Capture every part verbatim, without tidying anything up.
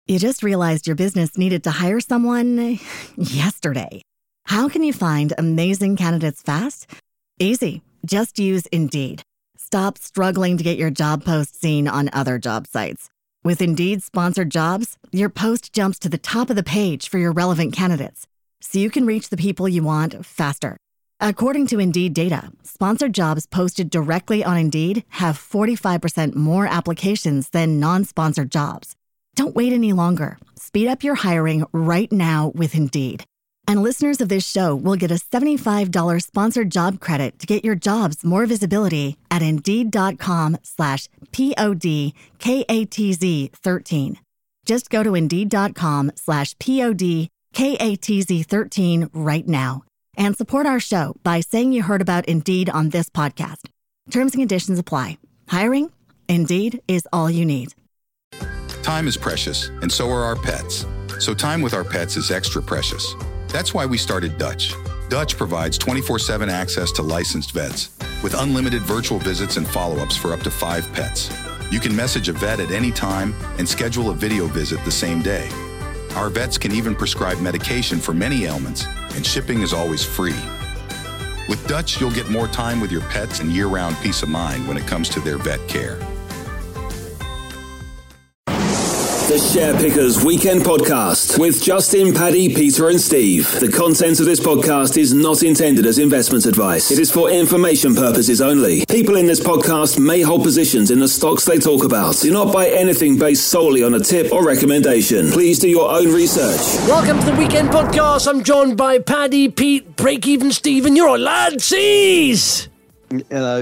You just realized your business needed to hire someone yesterday. How can you find amazing candidates fast? Easy. Just use Indeed. Stop struggling to get your job post seen on other job sites. With Indeed sponsored jobs, your post jumps to the top of the page for your relevant candidates, so you can reach the people you want faster. According to Indeed data, sponsored jobs posted directly on Indeed have forty-five percent more applications than non-sponsored jobs. Don't wait any longer. Speed up your hiring right now with Indeed. And listeners of this show will get a seventy-five dollars sponsored job credit to get your jobs more visibility at Indeed.com slash P-O-D-K-A-T-Z 13. Just go to Indeed.com slash P-O-D-K-A-T-Z 13 right now and support our show by saying you heard about Indeed on this podcast. Terms and conditions apply. Hiring? Indeed is all you need. Time is precious, and so are our pets. So time with our pets is extra precious. That's why we started Dutch. Dutch provides twenty-four seven access to licensed vets with unlimited virtual visits and follow-ups for up to five pets. You can message a vet at any time and schedule a video visit the same day. Our vets can even prescribe medication for many ailments, and shipping is always free. With Dutch, you'll get more time with your pets and year-round peace of mind when it comes to their vet care. The Share Pickers Weekend Podcast with Justin, Paddy, Peter and Steve. The content of this podcast is not intended as investment advice. It is for information purposes only. People in this podcast may hold positions in the stocks they talk about. Do not buy anything based solely on a tip or recommendation. Please do your own research. Welcome to the Weekend Podcast. I'm joined by Paddy, Pete, Break-Even Steve, and you're on Ladsies. Hello.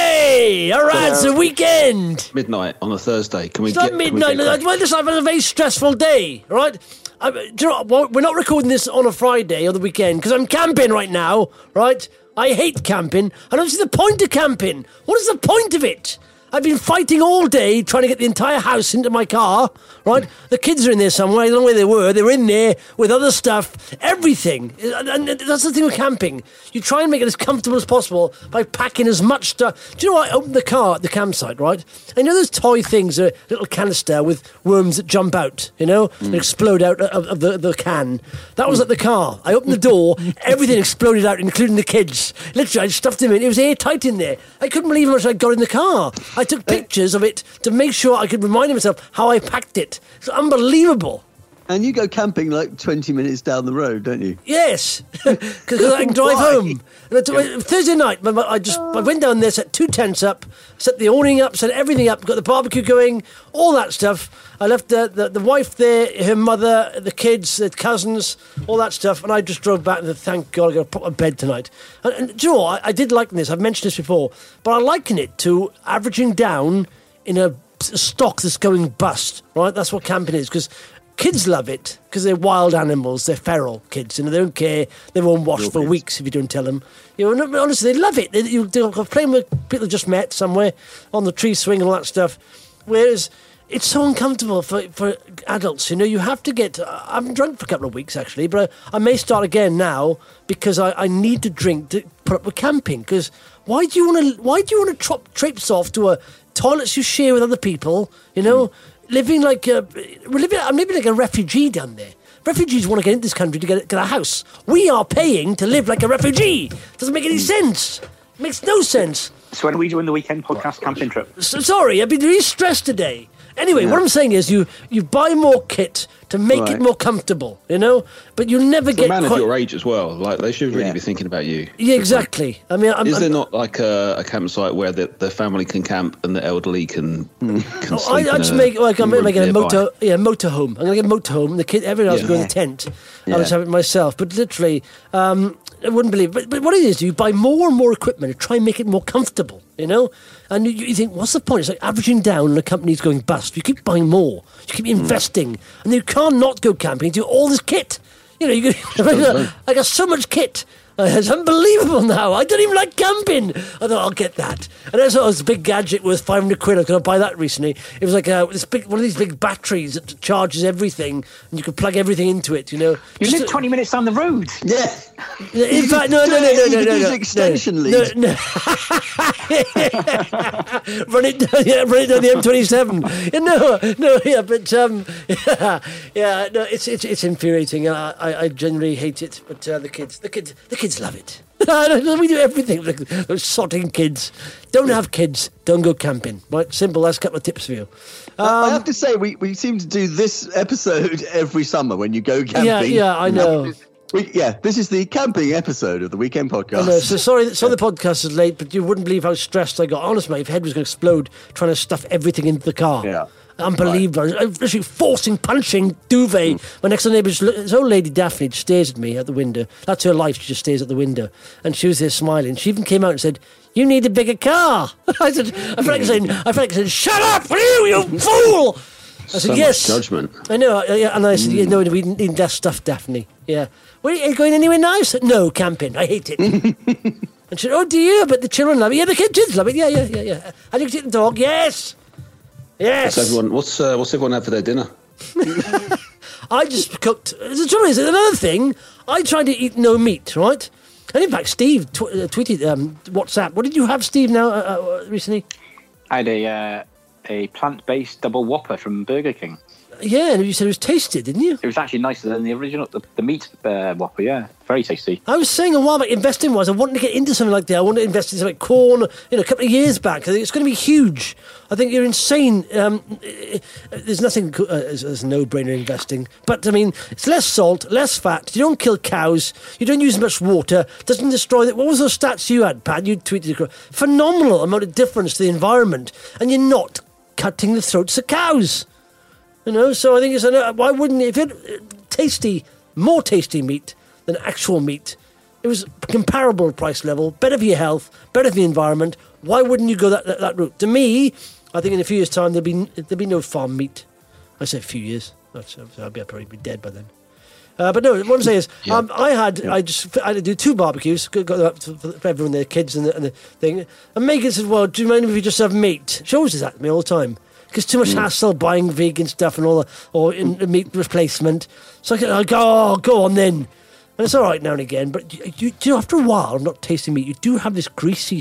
Yay! All right, it's the weekend. Midnight on a Thursday. Can we it's get? It's not midnight. Well, listen, I've had a very stressful day. Right? I, do you know what? We're not recording this on a Friday or the weekend because I'm camping right now. Right? I hate camping. I don't see the point of camping. What is the point of it? I've been fighting all day trying to get the entire house into my car, right? The kids are in there somewhere. I don't know where they were. They were in there with other stuff, everything. And that's the thing with camping. You try and make it as comfortable as possible by packing as much stuff. Do you know what? I opened the car at the campsite, right? I know those toy things, a little canister with worms that jump out, you know, mm. and explode out of, of the, the can. That was at the car. I opened the door. Everything exploded out, including the kids. Literally, I stuffed them in. It was airtight in there. I couldn't believe how much I got in the car. I took pictures of it to make sure I could remind myself how I packed it. It's unbelievable. And you go camping like twenty minutes down the road, don't you? Yes, because I can drive home. And I, Thursday night, I just I went down there, set two tents up, set the awning up, set everything up, got the barbecue going, all that stuff. I left the, the, the wife there, her mother, the kids, the cousins, all that stuff, and I just drove back and said, thank God I got a proper bed tonight. And, and do you know what? I, I did liken this, I've mentioned this before, but I liken it to averaging down in a stock that's going bust, right? That's what camping is, because kids love it because they're wild animals. They're feral kids, and they don't care. They won't wash Real for kids. weeks if you don't tell them. You know, honestly, they love it. They, you, they're playing with people they just met somewhere on the tree swing and all that stuff. Whereas it's so uncomfortable for, for adults. You know, you have to get. I haven't drunk for a couple of weeks actually, but I, I may start again now because I, I need to drink to put up with camping. Because why do you want to? Why do you want to trop traipse off to a toilets you share with other people? You know. Mm. Living like a, we're living, I'm living like a refugee down there. Refugees want to get into this country to get, get a house. We are paying to live like a refugee. Doesn't make any sense. It makes no sense. So when are we doing the weekend podcast camping trip? So, sorry, I've been really stressed today. Anyway, yeah. What I'm saying is you, you buy more kit to make right. it more comfortable, you know? But you'll never it's get... a man quite... of your age as well. Like, they should really yeah. be thinking about you. Yeah, exactly. I mean, I'm, Is I'm, there not like a, a campsite where the, the family can camp and the elderly can, can oh, sleep I, I just a, make like I'm making a motor, nearby. yeah, motorhome. I'm gonna get a motorhome. The kid, everyone else Yeah. will go in the tent. Yeah. I'll just have it myself. But literally, um, I wouldn't believe. But, but what it is, you buy more and more equipment to try and make it more comfortable. You know, and you, you think, what's the point? It's like averaging down, and the company's going bust. You keep buying more. You keep investing, mm. and you can't not go camping. Do all this kit. You know, you I got so much kit. It's unbelievable now. I don't even like camping. I thought, I'll get that. And I saw this big gadget worth five hundred quid. I was going to buy that recently. It was like a, this big, one of these big batteries that charges everything, and you can plug everything into it, you know. You Just live twenty minutes down the road. Yeah. In fact, no, no, no, no, no, no, no. Extension no, lead. no, no. run it down, yeah, run it down the M twenty-seven. Yeah, no, no, yeah, but um, yeah, yeah, no, it's it's it's infuriating. I I, I generally hate it, but uh, the kids, the kids, the kids love it. We do everything. Those sodding kids. Don't have kids. Don't go camping. Right, simple. That's a couple of tips for you. Um, I have to say, we, we seem to do this episode every summer when you go camping. Yeah, yeah, I know. We, yeah, this is the camping episode of the Weekend Podcast. I know, so sorry, sorry the podcast is late, but you wouldn't believe how stressed I got. Honestly, my head was going to explode trying to stuff everything into the car. Yeah. Unbelievable. Right. I was literally forcing, punching, duvet. Mm. My next door neighbour, this old lady, Daphne, just stares at me at the window. That's her life, she just stares at the window. And she was there smiling. She even came out and said, "You need a bigger car." I said, I felt like saying, I felt like saying, "Shut up, you, you fool!" I said, so "Yes." Much judgment. I know, and I said, mm. "Yeah, no, we need less stuff, Daphne." Yeah. "Well, are you going anywhere nice?" "No, camping. I hate it." And she said, "Oh, do you? But the children love it." "Yeah, the kids love it. Yeah, yeah, yeah, yeah." "And you can take the dog?" "Yes." Yes. What's everyone, what's, uh, what's everyone had for their dinner? I just cooked. The trouble is, another thing, I tried to eat no meat, right? And in fact, Steve tw- uh, tweeted um, WhatsApp. What did you have, Steve, now uh, uh, recently? I had a uh, a plant-based double Whopper from Burger King. Yeah, and you said it was tasty, didn't you? It was actually nicer than the original, the, the meat uh, Whopper, yeah. Very tasty. I was saying a while back, investing-wise, I wanted to get into something like that. I wanted to invest in something like corn, you know, a couple of years back. I think it's going to be huge. I think you're insane. Um, there's nothing uh, as, as a no-brainer investing. But, I mean, it's less salt, less fat. You don't kill cows. You don't use much water. Doesn't destroy... The, what was those stats you had, Pat? You tweeted... Phenomenal amount of difference to the environment. And you're not cutting the throats of cows. You know, so I think it's... A, why wouldn't... If it tasty, more tasty meat than actual meat, it was comparable price level, better for your health, better for the environment, why wouldn't you go that, that, that route? To me, I think in a few years' time, there'll be there'll be no farm meat. I say a few years. That's, I'll be, I'll probably be dead by then. Uh, but no, what I'm saying is, yeah. um, I had yeah. I just I had to do two barbecues, got up for everyone, their kids and the, and the thing. And Megan said, "Well, do you mind if we just have meat?" She always does that to me all the time. Because too much mm. hassle buying vegan stuff and all that, or in, in meat replacement. So I, can, I go, oh, go on then. And it's all right now and again, but you, you, you know, after a while of not tasting meat, you do have this greasy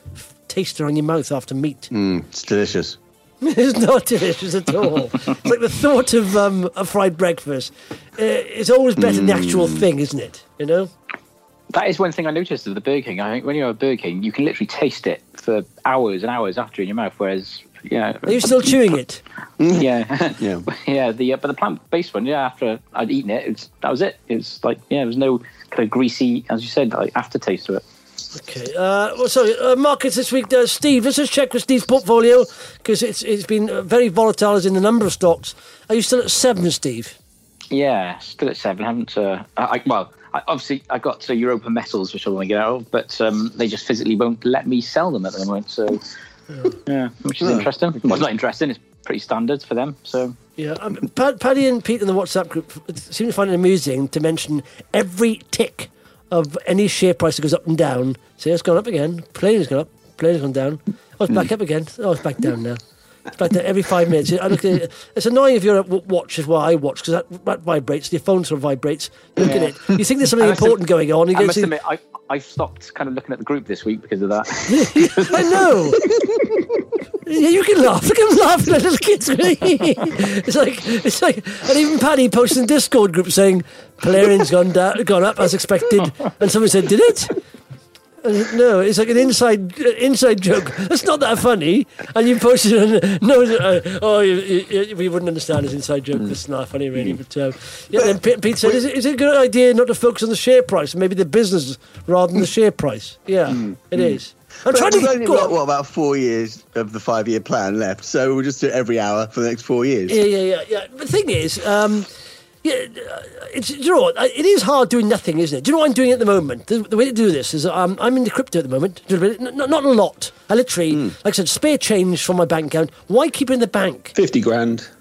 taster on your mouth after meat. Mm, it's delicious. It's not delicious at all. It's like the thought of um, a fried breakfast. Uh, it's always better mm. than the actual thing, isn't it? You know? That is one thing I noticed of the Burger King. I think when you're at Burger King, you can literally taste it for hours and hours after in your mouth, whereas... Yeah. Are you still chewing it? Yeah. yeah. Yeah. The uh, but the plant-based one, yeah. After I'd eaten it, it was, that was it. It was like, yeah, there was no kind of greasy, as you said, like aftertaste to it. Okay. Uh, well, sorry. Uh, markets this week, uh, Steve. Let's just check with Steve's portfolio because it's it's been very volatile as in the number of stocks. Are you still at seven, Steve? Yeah, still at seven. I haven't. Uh, I, well, I, obviously I got uh, Europa Metals, which I want to get out of, but um, they just physically won't let me sell them at the moment. So. Yeah. yeah, which is oh. interesting. Well, it's not interesting. It's pretty standard for them. So yeah, um, Paddy and Pete in the WhatsApp group seem to find it amusing to mention every tick of any share price that goes up and down. See, it's gone up again. Plane's gone up. Plane's gone down. Oh, it's back up again. Oh, it's back down now. It's back down every five minutes. I look at it. It's annoying if you're at watch, is what I watch, because that, that vibrates. Your phone sort of vibrates. Look yeah. at it. You think there's something important have, going on. You I go must see, admit, I, I stopped kind of looking at the group this week because of that. I know. Yeah, you can laugh. Look at them laughing at little kids. It's like, it's like, and even Paddy posted in Discord group saying, Polarian's gone down, gone up as expected. And someone said, did it? And no, it's like an inside uh, inside joke. That's not that funny. And you posted it, no, uh, oh, you, you, we wouldn't understand his inside joke. That's not funny, really. But uh, yeah, then Pete, Pete said, is it, is it a good idea not to focus on the share price and maybe the business rather than the share price? Yeah, mm. it mm. is. I'm but trying we've to only got, what, about four years of the five-year plan left, so we'll just do it every hour for the next four years. Yeah, yeah, yeah. yeah. But the thing is, um, yeah, it's, you know what, it is hard doing nothing, isn't it? Do you know what I'm doing at the moment? The, the way to do this is um, I'm into crypto at the moment. Not, not a lot. I literally, mm. like I said, spare change from my bank account. Why keep it in the bank? fifty grand.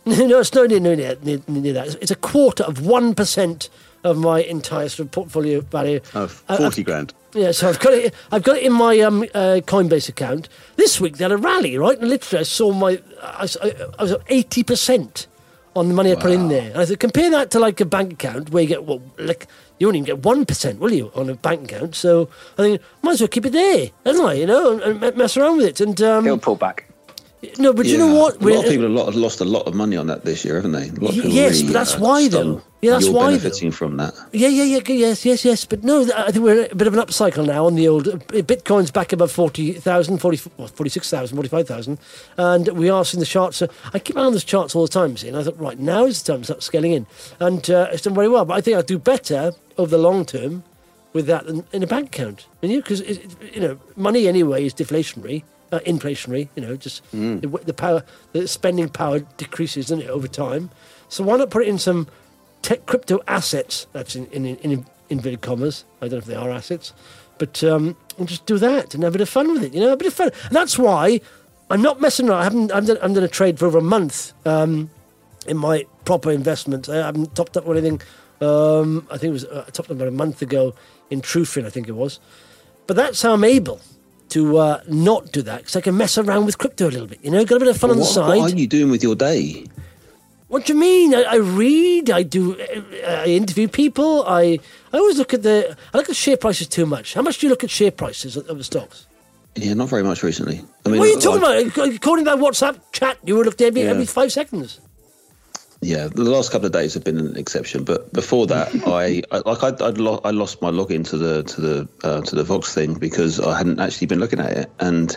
No, it's no near, no near, near, near that. It's, it's a quarter of one percent of my entire sort of portfolio value. Oh, forty uh, grand. Yeah, so I've got it. I've got it in my um, uh, Coinbase account. This week they had a rally, right? And literally, I saw my. I, I was at eighty percent on the money I wow. put in there. And I said, compare that to like a bank account where you get well, like you won't even get one percent, will you, on a bank account? So I think might as well keep it there, haven't I? You know, and, and mess around with it. And um, it'll pull back. No, but yeah. you know what? A lot of people have lot, lost a lot of money on that this year, haven't they? A lot of people yes, really, but that's uh, why, though. Yeah, that's you're why, benefiting though. from that. Yeah, yeah, yeah, yes, yes, yes. But no, I think we're in a bit of an upcycle now on the old... Bitcoin's back above forty thousand, forty, forty-six thousand, forty-five thousand. And we are seeing the charts. So I keep an eye on those charts all the time, see, and I thought, right, now is the time to start scaling in. And uh, it's done very well. But I think I'll do better over the long term with that than in a bank account. Because, you know, money anyway is deflationary. Uh, inflationary, you know, just mm. the, the power, the spending power decreases, doesn't it, over time? So why not put it in some tech crypto assets? That's in, in, in, in inverted commas. I don't know if they are assets, but um, and just do that and have a bit of fun with it. You know, a bit of fun. And that's why I'm not messing around. I haven't. I'm done, I'm done a trade for over a month um, in my proper investment. I haven't topped up or anything. Um, I think it was uh, I topped up about a month ago in Trufin, I think it was. But that's how I'm able to uh, not do that, because I can mess around with crypto a little bit, you know, got a bit of fun well, on what, the side. What are you doing with your day? What do you mean? I, I read, I do, I interview people, I I always look at the, I look at share prices too much. How much do you look at share prices of the stocks? Yeah, not very much recently. I mean, what are you talking I, about? According to that WhatsApp chat, you were looking at every, yeah. every five seconds. Yeah, the last couple of days have been an exception, but before that, I, I like I'd, I'd lo- I lost my login to the to the uh, to the Vox thing because I hadn't actually been looking at it, and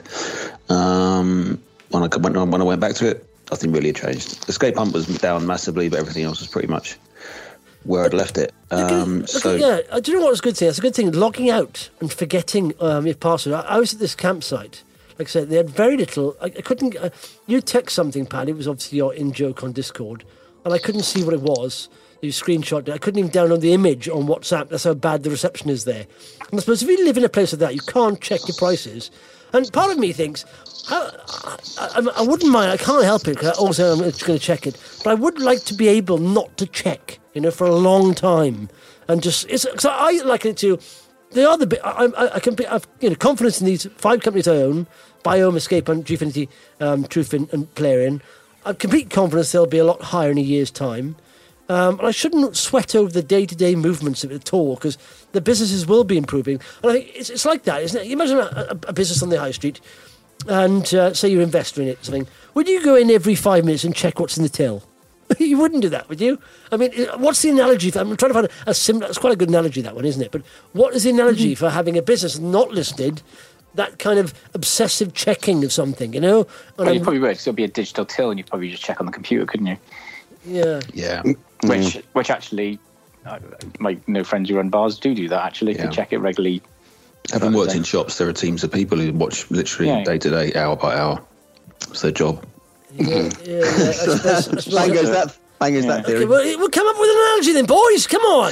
um, when I when, when I went back to it, nothing really had changed. Escape Hunt was down massively, but everything else was pretty much where I'd left it. Um, look, so look, yeah, do you know what was a good thing? It's a good thing logging out and forgetting um, your password. I, I was at this campsite. Like I said, they had very little. I, I couldn't. Uh, you text something, Paddy. It was obviously your in joke on Discord. And I couldn't see what it was. You screenshot it. I couldn't even download the image on WhatsApp. That's how bad the reception is there. And I suppose if you live in a place like that, you can't check your prices. And part of me thinks, how, I, I, I wouldn't mind. I can't help it because also I'm just going to check it. But I would like to be able not to check, you know, for a long time, and just it's. So I liken it to. They are the bit. I, I, I can be. I've you know confidence in these five companies I own: Biome, Escape, and Gfinity, um, Trufin, and Plarium. I have complete confidence they'll be a lot higher in a year's time. Um, and I shouldn't sweat over the day-to-day movements of it at all, because the businesses will be improving. And I think it's, it's like that, isn't it? You imagine a, a, a business on the high street, and uh, say you're an investor in it, something. Would you go in every five minutes and check what's in the till? You wouldn't do that, would you? I mean, what's the analogy for... I'm trying to find a, a similar... It's quite a good analogy, that one, isn't it? But what is the analogy mm-hmm. for having a business not listed... that kind of obsessive checking of something, you know? Well, you probably would, because it'll be a digital till and you'd probably just check on the computer, couldn't you? Yeah. Yeah. Which mm. which actually, uh, my no friends who run bars do do that, actually. Yeah. They check it regularly. Having worked in shops, there are teams of people who watch literally yeah, day to day, hour by hour. It's their job. Yeah, yeah, yeah. I suppose, I suppose bang goes that, bang goes yeah. that theory. Okay, well, we'll come up with an analogy then, boys. Come on.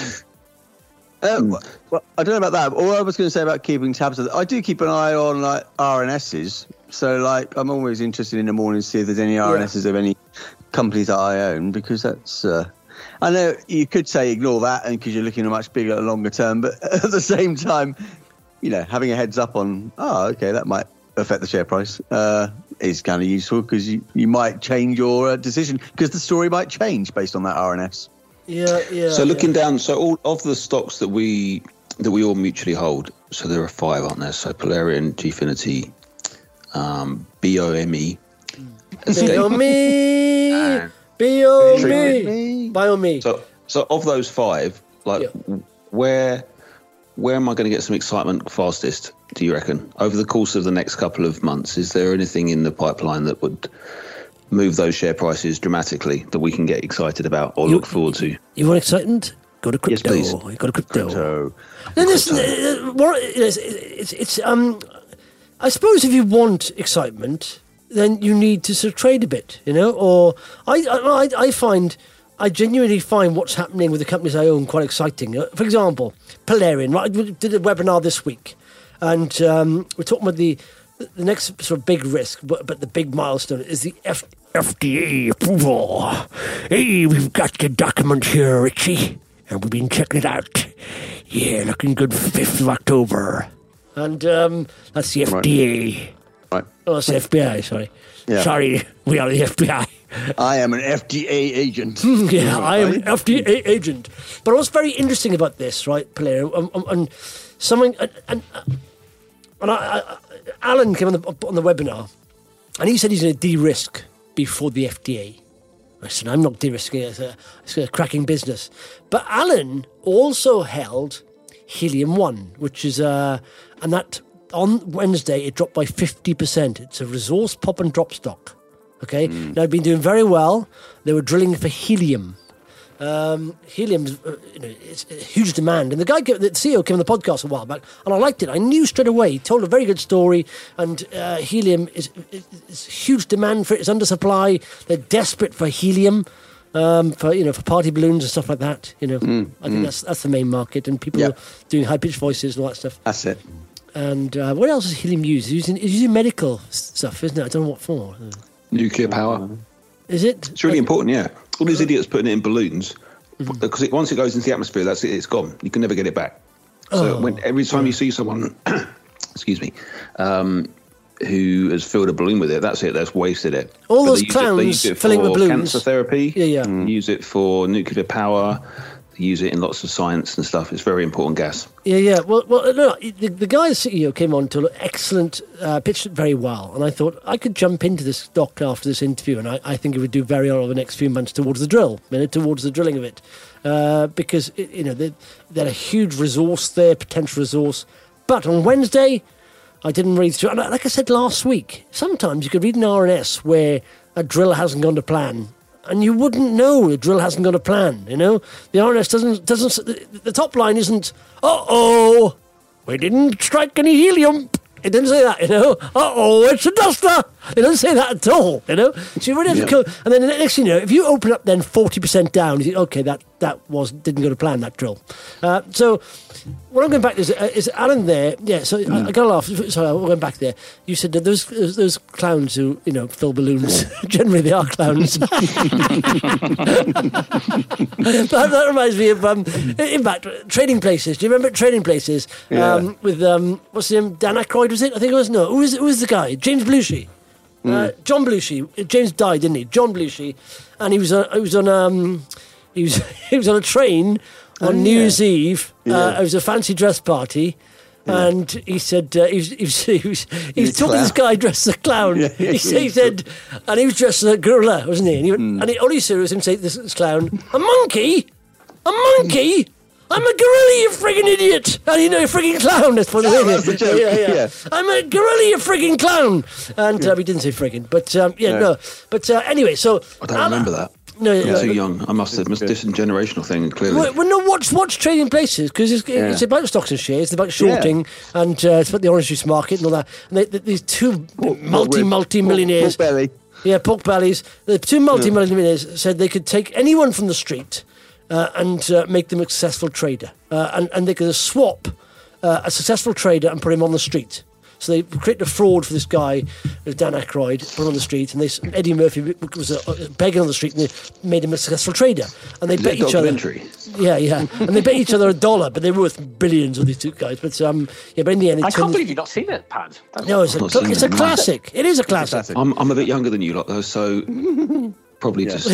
Um, well, I don't know about that. All I was going to say about keeping tabs, I do keep an eye on like R N Ss. So, like, I'm always interested in the morning to see if there's any R N Ss yeah. of any companies that I own, because that's. Uh, I know you could say ignore that, and because you're looking at a much bigger, longer term, but at the same time, you know, having a heads up on, oh, okay, that might affect the share price uh, is kind of useful, because you, you might change your uh, decision, because the story might change based on that R N S. Yeah, yeah. So looking yeah. down, so all of the stocks that we that we all mutually hold, so there are five, aren't there? So Plarium, Gfinity, um, B O M E, B O M E, B O M E, Biome. So, so of those five, like, yeah. where where am I going to get some excitement fastest? Do you reckon over the course of the next couple of months? Is there anything in the pipeline that would move those share prices dramatically that we can get excited about or you, look forward to? You want excitement? Go to crypto. Yes, please. You go to crypto. crypto. And this, uh, more, it's, it's, it's um, I suppose if you want excitement, then you need to sort of trade a bit, you know. Or I, I, I find, I genuinely find what's happening with the companies I own quite exciting. For example, Plarium. Right, we did a webinar this week, and um, we're talking about the. The next sort of big risk, but, but the big milestone is the F, F D A approval. Hey, we've got the document here, Richie, and we've been checking it out. Yeah, looking good for fifth of October. And um, that's the F D A. Right. Oh, it's the F B I, sorry. Yeah. Sorry, we are the F B I. I am an F D A agent. Yeah, I am an F D A agent. But what's very interesting about this, right, Blair, and, and someone, and, and, and I, I, Alan came on the, on the webinar, and he said he's going to de-risk before the F D A. I said, I'm not de-risking it, it's a, it's a cracking business. But Alan also held Helium one, which is, uh, and that on Wednesday, it dropped by fifty percent. It's a resource pop and drop stock. Okay, mm. Now I've been doing very well. They were drilling for helium. Um, helium, uh, you know, it's a huge demand. And the guy, the C E O, came on the podcast a while back, and I liked it. I knew straight away. He told a very good story. And uh, helium is, is, is huge demand for it. It's under supply. They're desperate for helium, um, for you know, for party balloons and stuff like that. You know, mm. I think mm. that's that's the main market, and people yep. are doing high pitched voices and all that stuff. That's it. And uh, what else is helium used? It's using, it's using medical stuff, isn't it? I don't know what for. Nuclear power. Is it? It's really important, yeah. All these idiots putting it in balloons, because mm-hmm. it, once it goes into the atmosphere, that's it, it's gone. You can never get it back. So oh. when, every time you see someone, excuse me, um, who has filled a balloon with it, that's it, that's wasted it. All but those clowns it, filling with balloons. Cancer therapy, yeah, yeah. Mm. Use it for nuclear power. Use it in lots of science and stuff. It's very important gas. Yeah, yeah. Well, well, no, the, the guy, the C E O, came on to excellent, uh, pitched it very well, and I thought I could jump into this stock after this interview, and I, I think it would do very well over the next few months towards the drill, you know, towards the drilling of it, uh, because it, you know they they're a huge resource there, potential resource. But on Wednesday, I didn't read through. And like I said last week, sometimes you could read an R N S where a drill hasn't gone to plan. And you wouldn't know the drill hasn't got a plan, you know? The R N S doesn't, doesn't, the, the top line isn't, uh-oh, we didn't strike any helium. It didn't say that, you know? Uh-oh, it's a duster. It doesn't say that at all, you know? So you really have yeah. to go, and then the next thing you know, if you open up then forty percent down, you think, okay, that, that was, didn't go to plan, that drill. Uh, so what I'm going back to is, uh, is Alan there, yeah, so mm. I, I got to laugh, sorry, I'm going back there. You said that those, those, those clowns who, you know, fill balloons, generally they are clowns. that, that reminds me of, um, in fact, Trading Places. Do you remember Trading Places? Yeah. Um, with, um, what's his name, Dan Aykroyd, was it? I think it was, no, who was, who was the guy? James Belushi. Mm. Uh, John Belushi. James died, didn't he? John Belushi, and he was on. He was on. Um, he was. He was on a train on oh, New yeah. Year's Eve. Yeah. Uh, it was a fancy dress party, yeah. and he said uh, he was. He was. He was, he was talking to this guy dressed as a clown. Yeah, yeah, he, said, he said, and he was dressed as a gorilla, wasn't he? And, he, mm. and he, all he said was him say this, this clown, a monkey, a monkey. I'm a gorilla, you friggin' idiot! And you know, a friggin' clown. That's what oh, it is. Yeah, yeah, yeah. I'm a gorilla, you friggin' clown. And uh, he didn't say friggin', but um, yeah, no. no. But uh, anyway, so I don't uh, remember that. No, I'm no, too no, young. I must have missed this generational thing. Clearly, well, well no. Watch, watch Trading Places because it's, yeah. it's about stocks and shares. It's about shorting yeah. and uh, it's about the orange juice market and all that. And they, they, these two pork, multi pork, multi millionaires, pork, pork belly. yeah, pork bellies. The two multi millionaires yeah. said they could take anyone from the street. Uh, and uh, make them a successful trader. Uh, and, and they could swap uh, a successful trader and put him on the street. So they created a fraud for this guy, Dan Aykroyd, put him on the street, and they, Eddie Murphy was a, a begging on the street, and they made him a successful trader. And they Is bet each other. Yeah, yeah. And they bet each other a dollar, but they were worth billions of these two guys. But um, yeah, but in the end, I can't believe you've not seen it, Pad. That's no, it's a, cl- it's a classic. It is a classic. I'm, I'm a bit younger than you lot, though, so probably yeah.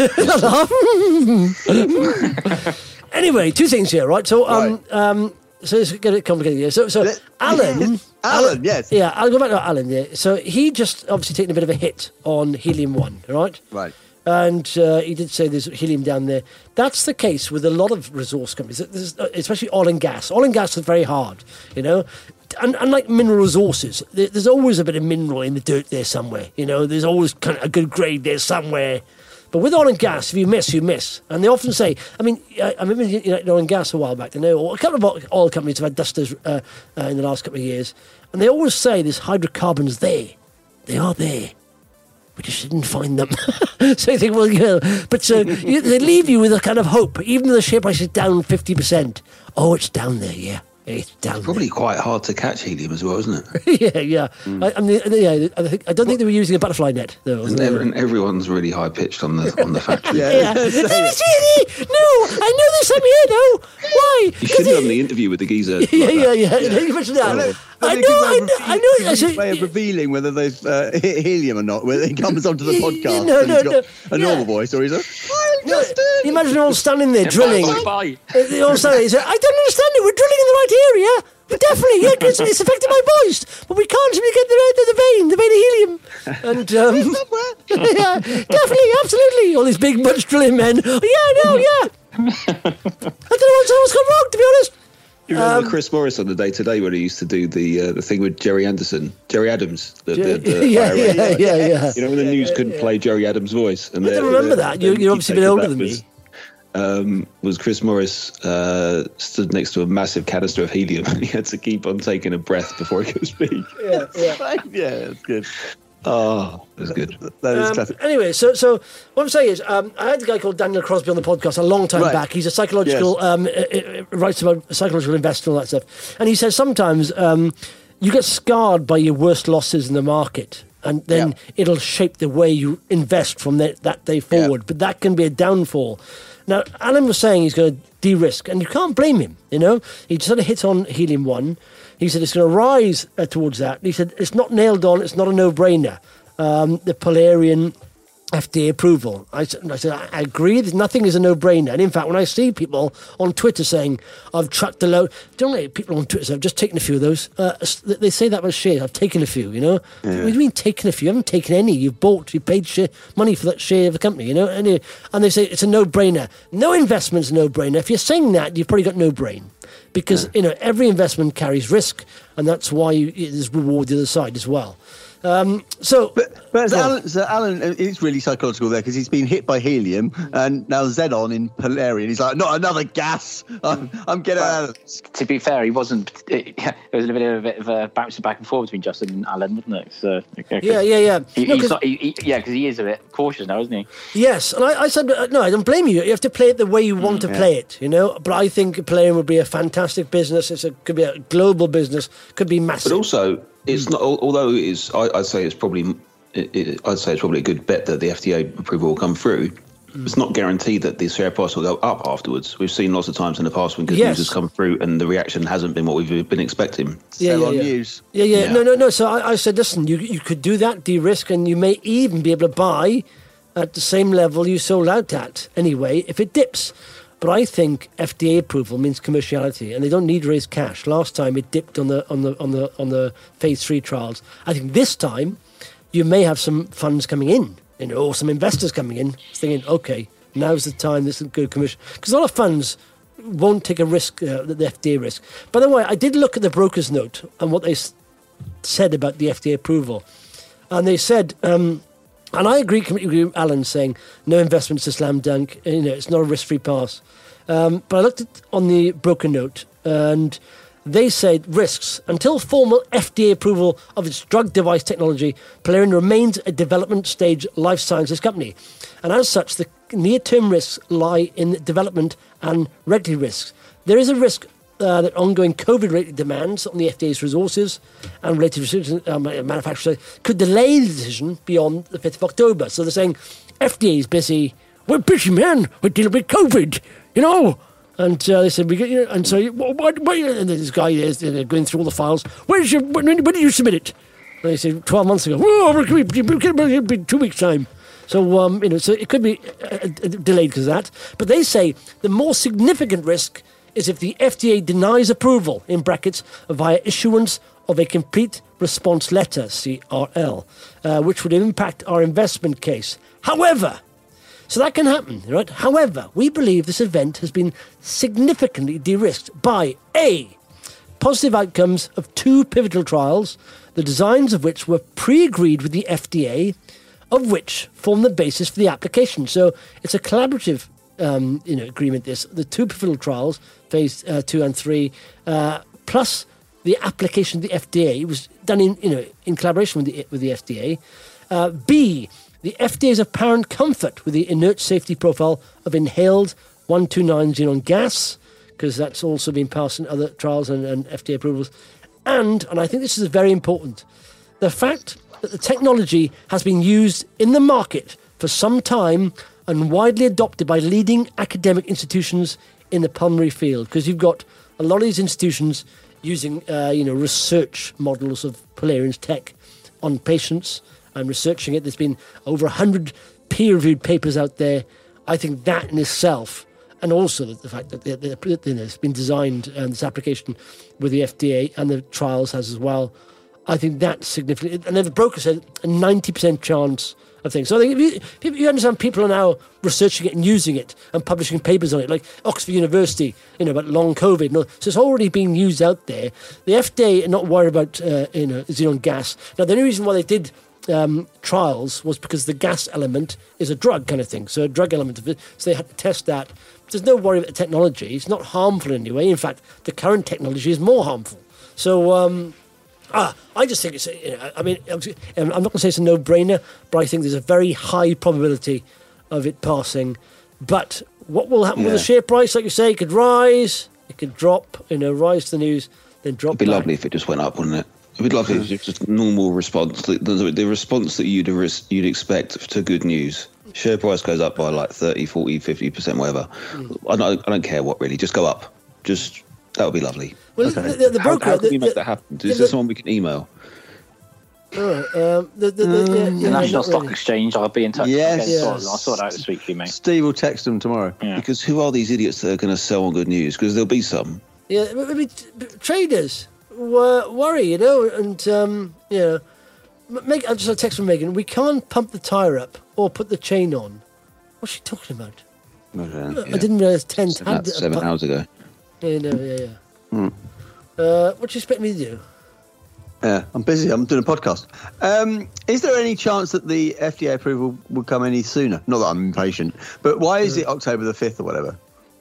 just. Anyway, two things here, right? So, um, right. um, so let's get it complicated here. So, so Let, Alan, Alan, yes, yeah, I'll go back to Alan. Yeah, so he just obviously taken a bit of a hit on helium one, right? Right. And uh, he did say there's helium down there. That's the case with a lot of resource companies, especially oil and gas. Oil and gas is very hard, you know. And unlike mineral resources, there's always a bit of mineral in the dirt there somewhere. You know, there's always kind of a good grade there somewhere. But with oil and gas, if you miss, you miss. And they often say, I mean, I, I remember United Oil and Gas a while back. They know a couple of oil companies have had dusters uh, uh, in the last couple of years. And they always say there's hydrocarbons there. They are there. We just didn't find them. So you think, well, you know, but uh, you, they leave you with a kind of hope. Even though the share price is down fifty percent. Oh, it's down there, yeah. It's down Probably quite hard to catch helium as well, isn't it? yeah, yeah. Mm. I, I mean, yeah. I, think, I don't think they were using a butterfly net, though. And, every, and everyone's really high pitched on the on the factory. yeah. yeah. no, I know they sent me here, though. Why? You should have done the interview with the geezer. yeah, like yeah, that. yeah, yeah. You mentioned that. Yeah. I know, I know, I know. It's a way of revealing whether there's uh, helium or not. Whether he comes onto the podcast no, and no, he's got no. a Yeah. normal voice, or he's like, "I'm No, Justin." you imagine them all standing there drilling. Bye, bye, bye. Uh, They all standing there. Say, I don't understand it. We're drilling in the right area. But definitely, yeah, it's, it's affecting my voice. But we can't seem to get the, the, the vein, the vein of helium. And um, yeah, definitely, absolutely. All these big much drilling men. Oh, yeah, I know, yeah. I don't know what's, what's gone wrong, to be honest. You remember Um, Chris Morris on the Day Today when he used to do the uh, the thing with Jerry Anderson, Jerry Adams, the, the, the yeah, I R A. yeah, yeah, yeah. You know when the news couldn't play Jerry Adams' voice. And I the- don't remember the- that. the You- you're obviously a bit taken older back than me. was, Um, was Chris Morris uh, stood next to a massive canister of helium, and he had to keep on taking a breath before he could speak. Yeah, yeah. yeah, that's good. Oh, it was good. That is Um, classic. anyway, so so what I'm saying is, um, I had a guy called Daniel Crosby on the podcast a long time Right. back. He's a psychological, Yes. um, uh, uh, writes about psychological investing and all that stuff. And he says sometimes um, you get scarred by your worst losses in the market, and then Yeah. it'll shape the way you invest from that, that day forward. But that can be a downfall. Now, Alan was saying he's going to de-risk, and you can't blame him, you know? He sort of hit on Helium one. He said it's going to rise uh, towards that. And he said it's not nailed on, it's not a no-brainer. Um, the Polarian F D A approval. I, s- I said, I agree, there's nothing is a no-brainer. And in fact, when I see people on Twitter saying, I've tracked the low, don't let people on Twitter say, I've just taken a few of those. Uh, s- they say that about shares, I've taken a few, you know? What do you mean taken a few? You haven't taken any. You've bought, you paid share, money for that share of the company, you know? And, you- and they say it's a no-brainer. No investment's a no-brainer. If you're saying that, you've probably got no brain. Because, you know, every investment carries risk, and that's why you, there's reward the other side as well. Um, so, But, but as Go on. Alan, so Alan uh, is really psychological there because he's been hit by helium and now Xenon in Polarian. He's like, not another gas. I'm, I'm getting out of this. To be fair, he wasn't. It, it was a bit of a bit of a bouncing back and forth between Justin and Alan, wasn't it? So, okay, yeah, yeah, yeah. He, No, he's 'cause- not, he, he, yeah, because he is a bit cautious now, isn't he? Yes, and I, I said, uh, no, I don't blame you. You have to play it the way you want to play it, you know? But I think playing would be a fantastic business. It's a, could be a global business, could be massive. But also, it's not. al- Although it is, I, I'd say it's probably. It, it, I'd say it's probably a good bet that the F D A approval will come through. It's not guaranteed that the share price will go up afterwards. We've seen lots of times in the past when good Yes. news has come through and the reaction hasn't been what we've been expecting. yeah, Sell yeah, on yeah. news. Yeah, yeah, Yeah. No, no, no. So I, I said, listen, you you could do that, de-risk, and you may even be able to buy at the same level you sold out at anyway if it dips. But I think F D A approval means commerciality, and they don't need to raise cash. Last time it dipped on the on the on the on the phase three trials. I think this time you may have some funds coming in, you know, or some investors coming in, thinking, okay, now's the time. This is good commission because a lot of funds won't take a risk, uh, the F D A risk. By the way, I did look at the broker's note and what they s- said about the F D A approval, and they said. Um, And I agree completely with Alan saying no investment's a slam dunk. You know, it's not a risk-free pass. Um, but I looked at on the broker note, and they said risks until formal F D A approval of its drug device technology. Polarian remains a development stage life sciences company, and as such, the near-term risks lie in development and regulatory risks. There is a risk. Uh, that ongoing COVID-related demands on the F D A's resources and related restrictions, uh, manufacturers could delay the decision beyond the fifth of October. So they're saying, F D A is busy. We're busy, man. We're dealing with COVID, you know. And uh, they said, we get, you know, and so, what, what, what, and this guy is you know, going through all the files. Where's your, when, when did you submit it? And they said, twelve months ago. Oh, it'll be two weeks' time. So, um, you know, so it could be uh, uh, delayed because of that. But they say the more significant risk is if the F D A denies approval, in brackets, via issuance of a complete response letter, C R L, uh, which would impact our investment case. However, so that can happen, right? However, we believe this event has been significantly de-risked by A, positive outcomes of two pivotal trials, the designs of which were pre-agreed with the F D A, of which form the basis for the application. So it's a collaborative Um, you know, agreement. This the two pivotal trials, phase uh, two and three, uh, plus the application of the F D A was done in you know in collaboration with the with the F D A. Uh, B, the F D A's apparent comfort with the inert safety profile of inhaled one two nine xenon gas, because that's also been passed in other trials and, and F D A approvals. And, and I think this is very important, the fact that the technology has been used in the market for some time and widely adopted by leading academic institutions in the pulmonary field, because you've got a lot of these institutions using, uh, you know, research models of Polarian's tech on patients and researching it. There's been over one hundred peer-reviewed papers out there. I think that in itself, and also the, the fact that the, the, you know, it's been designed, um, this application with the F D A and the trials has as well, I think that's significant. And then the broker said a ninety percent chance of things. So I think if you, if you understand people are now researching it and using it and publishing papers on it, like Oxford University, you know, about long COVID. And all. So it's already being used out there. The F D A are not worried about, uh, you know, xenon gas. Now, the only reason why they did um, trials was because the gas element is a drug kind of thing. So a drug element of it. So they had to test that. There's no worry about the technology. It's not harmful in any way. In fact, the current technology is more harmful. So, um, Ah, I just think it's, you know, I mean, I'm not going to say it's a no-brainer, but I think there's a very high probability of it passing. But what will happen yeah. with the share price? Like you say, it could rise, it could drop, you know, rise to the news, then drop. It'd be back. lovely if it just went up, wouldn't it? It'd be lovely if it was just normal response, the, the, the response that you'd you'd expect to good news. Share price goes up by like thirty, forty, fifty percent, whatever. Mm. I, don't, I don't care what, really. Just go up. Just... That would be lovely. Well, okay. the, the, the broker, how, how can the, we make the, that happen? Is the, there someone we can email? Oh, um, the, the, the, um, yeah, the yeah, National Stock really. Exchange. I'll be in touch. Yes. Okay, yes. Sort, I'll sort it out this week for you, mate. Steve will text them tomorrow. Yeah. Because who are these idiots that are going to sell on good news? Because there'll be some. Yeah, I mean, traders wor- worry, you know, and um, you know, Meg, I just had a text from Megan. We can't pump the tyre up or put the chain on. What's she talking about? Okay, I yeah. didn't realise Tent Seven, had seven a pu- hours ago. Yeah, no, yeah, yeah. Hmm. Uh, what do you expect me to do? Yeah, I'm busy. I'm doing a podcast. Um, is there any chance that the F D A approval will come any sooner? Not that I'm impatient, but why is it October the fifth or whatever?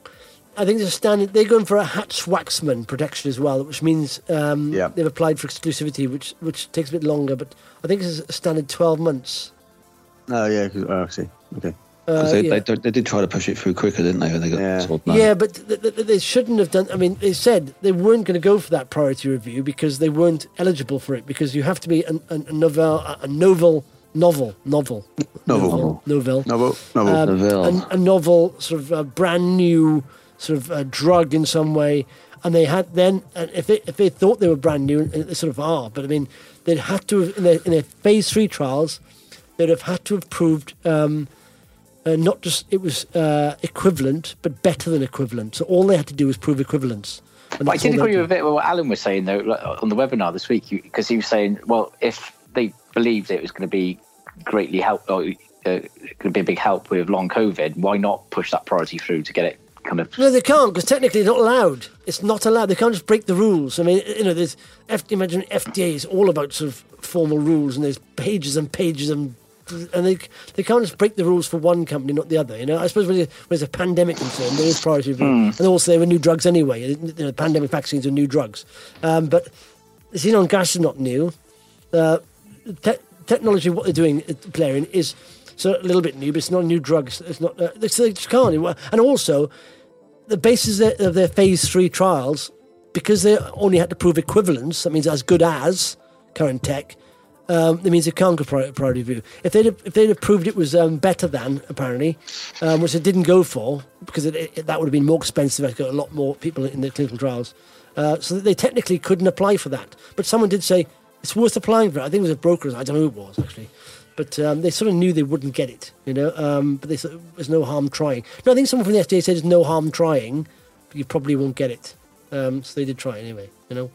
I think there's a standard. They're going for a Hatch-Waxman protection as well, which means um, Yeah. they've applied for exclusivity, which which takes a bit longer. But I think it's a standard twelve months. Oh yeah, 'cause- oh, I see. Okay. Uh, they, yeah. they, they did try to push it through quicker, didn't they? When they got Yeah. told no. Yeah, but th- th- they shouldn't have done. I mean, they said they weren't going to go for that priority review because they weren't eligible for it, because you have to be a, a, a novel, a novel, novel, novel, Novel. novel, Novel. Novel. um, Novel. a, a novel, sort of a brand new sort of a drug in some way, and they had then, and if they if they thought they were brand new, and they sort of are, but I mean, they'd had to have, in their, in their phase three trials, they'd have had to have proved. Um, Uh, not just it was uh, equivalent, but better than equivalent. So all they had to do was prove equivalence. And But I that's did all they agree had with a bit of what Alan was saying, though, like, on the webinar this week, because he was saying, well, if they believed it was going to be greatly help, or uh, going to be a big help with long COVID, why not push that priority through to get it kind of... No, they can't, because technically it's not allowed. It's not allowed. They can't just break the rules. I mean, you know, there's F- imagine F D A is all about sort of formal rules, and there's pages and pages and and they they can't just break the rules for one company, not the other. You know, I suppose when there's a pandemic concern, there is priority review, mm. and also there were new drugs anyway. You know, pandemic vaccines are new drugs, um, but xenon gas is not new. Uh, te- technology, what they're doing at Polarian is so a little bit new, but it's not new drugs. It's not. Uh, they, they just can't. And also, the basis of their, of their phase three trials, because they only had to prove equivalence. That means as good as current tech. Um, that means it can't go priority, priority review. If they'd have, if they'd have proved it was um, better than, apparently, um, which they didn't go for, because it, it, that would have been more expensive. I've got a lot more people in the clinical trials. Uh, so that they technically couldn't apply for that. But someone did say, it's worth applying for it. I think it was a broker. I don't know who it was, actually. But um, they sort of knew they wouldn't get it, you know. Um, but they said, there's no harm trying. No, I think someone from the F D A said there's no harm trying, but you probably won't get it. Um, so they did try anyway, you know.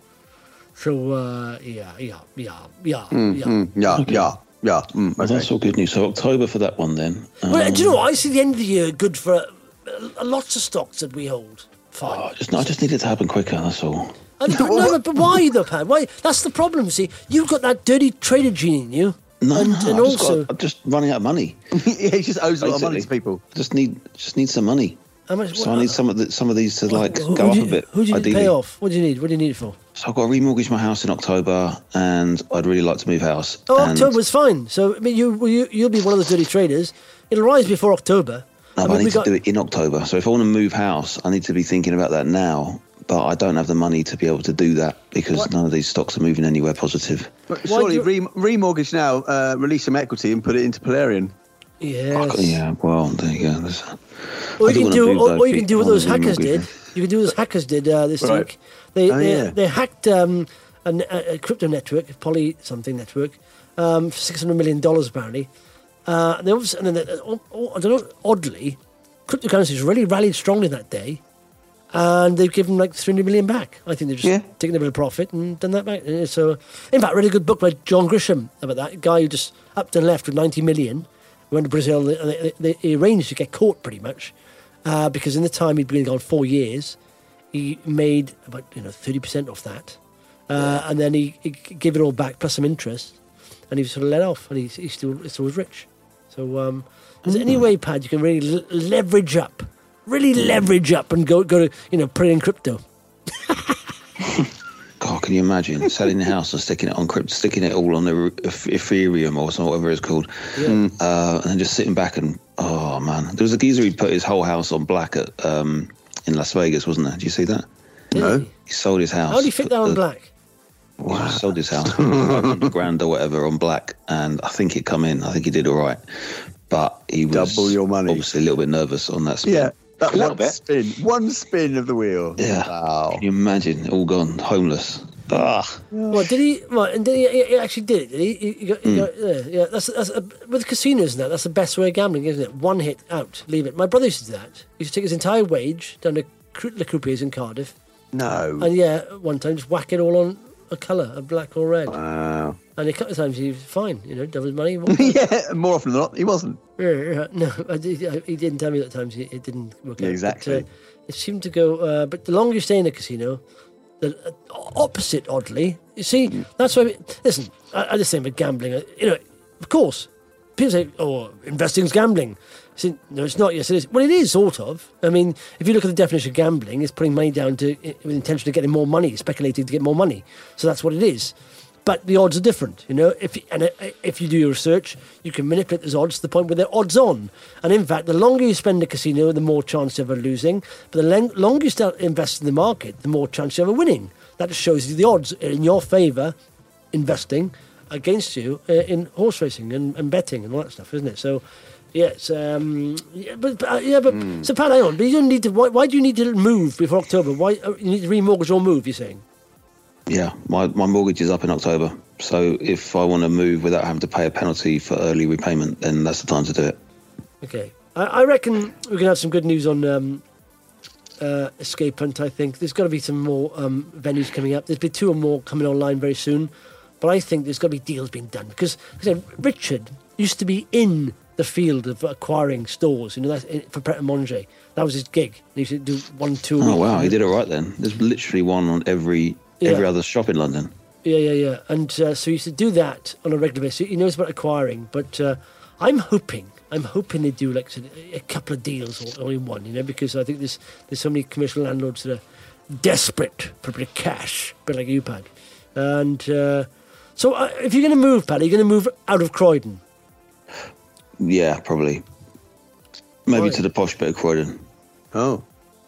So, uh, yeah, yeah, yeah, yeah, mm, yeah. Mm, yeah, okay. yeah, yeah, mm, okay. Well, that's all good news. So October for that one then. Um, Well, do you know what? I see the end of the year good for uh, uh, lots of stocks that we hold. Fine. Oh, just, I just need it to happen quicker, that's all. I mean, but, no, but why though, Pat? Why? That's the problem. See, you've got that dirty trader gene in you. No, and, no, and I've just also, got, I'm just running out of money. Yeah, he just owes a lot of money to Basically. people. I just need, just need some money. how much? So I need some of the, some of these to like who, go who up do a you, bit. Who do you need to ideally. pay off? What do you need? What do you need it for? So I've got to remortgage my house in October, and I'd really like to move house. Oh, and October's fine. So I mean, you, you you'll be one of the dirty traders. It'll rise before October, No, I but I, mean, we need to got- do it in October. So if I want to move house, I need to be thinking about that now. But I don't have the money to be able to do that because What? none of these stocks are moving anywhere positive. But Why surely do re- remortgage now, uh, release some equity and put it into Polarian. Yes. Yeah, well, there you go. There's- Or I you can do wanna do, move or, though, or you can Pete, do what on those the hackers remortgage. did. You can do what those hackers did uh, this Right. week. They Oh, they, yeah. they hacked um, a, a, a crypto network, Poly something network, um, for six hundred million dollars apparently. Uh, and they obviously, and then, uh, oh, I don't know, oddly, cryptocurrencies really rallied strongly that day, and they've given like three hundred million back. I think they've just Yeah. taken a bit of profit and done that back. Uh, So, in fact, really good book by John Grisham about that guy who just upped and left with ninety million. Went to Brazil and they, they, they arranged to get caught pretty much uh, because in the time he'd been gone four years, he made about you know thirty percent off that, uh, and then he, he gave it all back plus some interest, and he was sort of let off, and he, he still he still was rich. So, um, is there any way, Pad, you can really l- leverage up, really leverage up, and go go to you know put it in crypto? God, can you imagine selling the house and sticking it on crypto, sticking it all on the Eth- Ethereum or something, whatever it's called, uh, and then just sitting back and oh man, there was a geezer who put his whole house on black at um, in Las Vegas, wasn't there? Did you see that? No. He sold his house. How do you fit that on the- black? Wow. He sold his house for five hundred grand or whatever on black, and I think it come in. I think he did all right, but he was Double your money. obviously a little bit nervous on that spin. Yeah, that A little one bit. spin, one spin of the wheel. Yeah. Wow. Can you imagine? All gone, homeless. Ah. What did he? What and did he, he he actually did it? Did he? he, he got, he got, yeah, yeah. That's that's uh, with casinos and that. That's the best way of gambling, isn't it? One hit out, leave it. My brother used to do that. He used to take his entire wage down to Cru- Le Croupier's in Cardiff, No. and yeah, one time just whack it all on a colour, a black or red. Wow. And a couple of times he was fine, you know, double his money. Yeah, more often than not, he wasn't. Yeah, yeah, no, I did, I, he didn't tell me that times it, it didn't work Yeah, out. exactly. But, uh, it seemed to go. Uh, but the longer you stay in a casino, the uh, opposite, oddly. You see, that's why. We, listen, I, I just say with gambling. uh, You know, of course, people say, "Oh, investing's gambling." I say, no, it's not. Yes, it is. Well, it is sort of. I mean, if you look at the definition of gambling, it's putting money down to with the intention of getting more money, speculating to get more money. So that's what it is. But the odds are different, you know. If and uh, if you do your research, you can manipulate those odds to the point where they're odds on. And in fact, the longer you spend in a casino, the more chance you have of losing. But the len- longer you start investing in the market, the more chance you have of winning. That just shows you the odds are in your favour, investing against you uh, in horse racing and, and betting and all that stuff, isn't it? So, yes, um, yeah, but, but uh, yeah, but so Pat, hang on. But you don't need to. Why, why do you need to move before October? Why uh, you need to remortgage or move? You're saying? Yeah, my, my mortgage is up in October. So if I want to move without having to pay a penalty for early repayment, then that's the time to do it. Okay, I, I reckon we can have some good news on um, uh, Escape Hunt. I think there's got to be some more um, venues coming up. There's been two or more coming online very soon, but I think there's got to be deals being done because you know, Richard used to be in the field of acquiring stores. You know, that's for Pret a Manger. That was his gig. He used to do one, two. a Oh week. wow, he did it right then. There's literally one on every every Yeah. other shop in London. Yeah, yeah, yeah. And uh, so he used to do that on a regular basis. He knows about acquiring, but uh, I'm hoping, I'm hoping they do like sort of a couple of deals or only one, you know, because I think there's there's so many commercial landlords that are desperate for a bit of cash, a bit like you, Pad. And uh, so uh, if you're going to move, Pad, are you going to move out of Croydon? Yeah, probably. Maybe Why? to the posh bit of Croydon. Oh.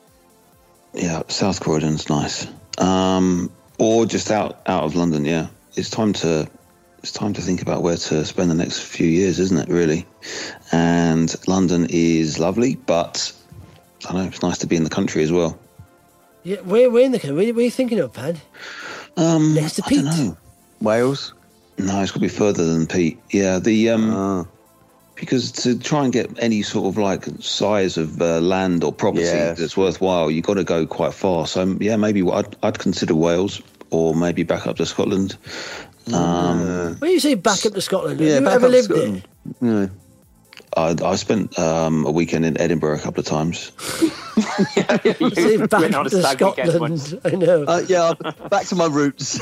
Yeah, South Croydon's nice. Um, or just out, out of London, yeah. It's time to it's time to think about where to spend the next few years, isn't it, really? And London is lovely, but I don't know, it's nice to be in the country as well. Yeah, where, where in the country? Where, where are you thinking of, Pad? Um, Next to I don't Pete. know. Wales? No, it's got to be further than Pete. Yeah, the um, Oh. because to try and get any sort of like size of uh, land or property Yes. that's worthwhile, you've got to go quite far. So yeah, maybe I'd, I'd consider Wales or maybe back up to Scotland. Um, When you say back up to Scotland, Yeah, have you back ever up to lived Scotland. there? Yeah. I, I spent um, a weekend in Edinburgh a couple of times. You Say back went on up a to stag weekend once. Scotland. I know. Uh, yeah, back to my roots.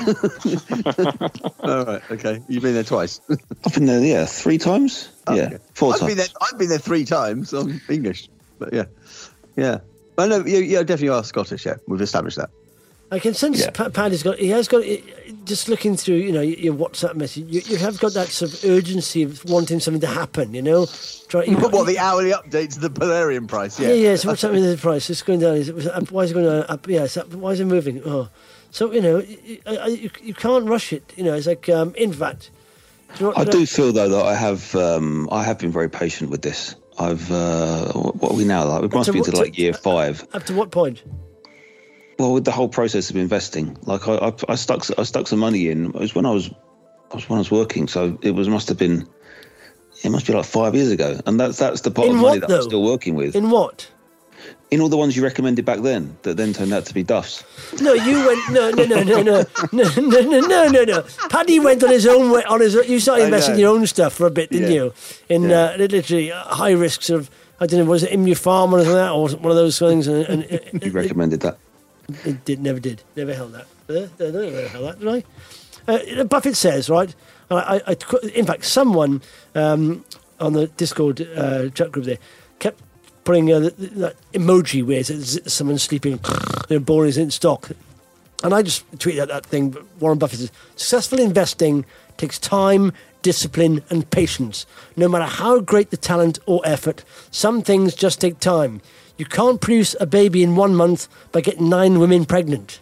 All right, okay. You've been there twice. I've been there, yeah, three times. Yeah, Okay. four I've times. been there. I've been there three times. I'm English, but yeah, yeah. I know. You, you definitely are Scottish. Yeah, we've established that. I can sense Yeah. Pa- Paddy's got. He has got. Just looking through, you know, your WhatsApp message, you, you have got that sort of urgency of wanting something to happen. You know, Try, you What, what, the hourly update to the Valerian price? Yeah, yeah, yeah. So what's happening with the price? It's going down. Is it, was it up? Why is it going up? Yeah, it's up. Why is it moving? Oh, so you know, you, you, you can't rush it. You know, it's like, um, in fact, do you know what, I do feel though that I have um, I have been very patient with this. I've uh, what are we now? Like, it must be what- to like year five. Up to what point? Well, with the whole process of investing, like I, I, I stuck I stuck some money in. It was when I was, I was when I was working, so it was must have been, it must be like five years ago, and that's that's the part In of what, money that though? I'm still working with. In what? In all the ones you recommended back then, that then turned out to be duffs. No, you went. No, no, no, no, no, no, no, no, no, no, no. Paddy went on his own way. On his, you started I investing know. in your own stuff for a bit, didn't Yeah. you? In Yeah. uh, literally uh, high risk sort of. I don't know. Was it in your farm or something like that, or one of those things? And, and it, You it, recommended that. it did, never did, never held that. Uh, I never held that, did I? Uh, Buffett says, right? I, I, I, in fact, someone um, on the Discord uh, chat group there kept putting uh, that, that emoji where it's someone sleeping, you know, boring is in stock. And I just tweeted out that thing. Warren Buffett says, successful investing takes time, discipline, and patience. No matter how great the talent or effort, some things just take time. You can't produce a baby in one month by getting nine women pregnant.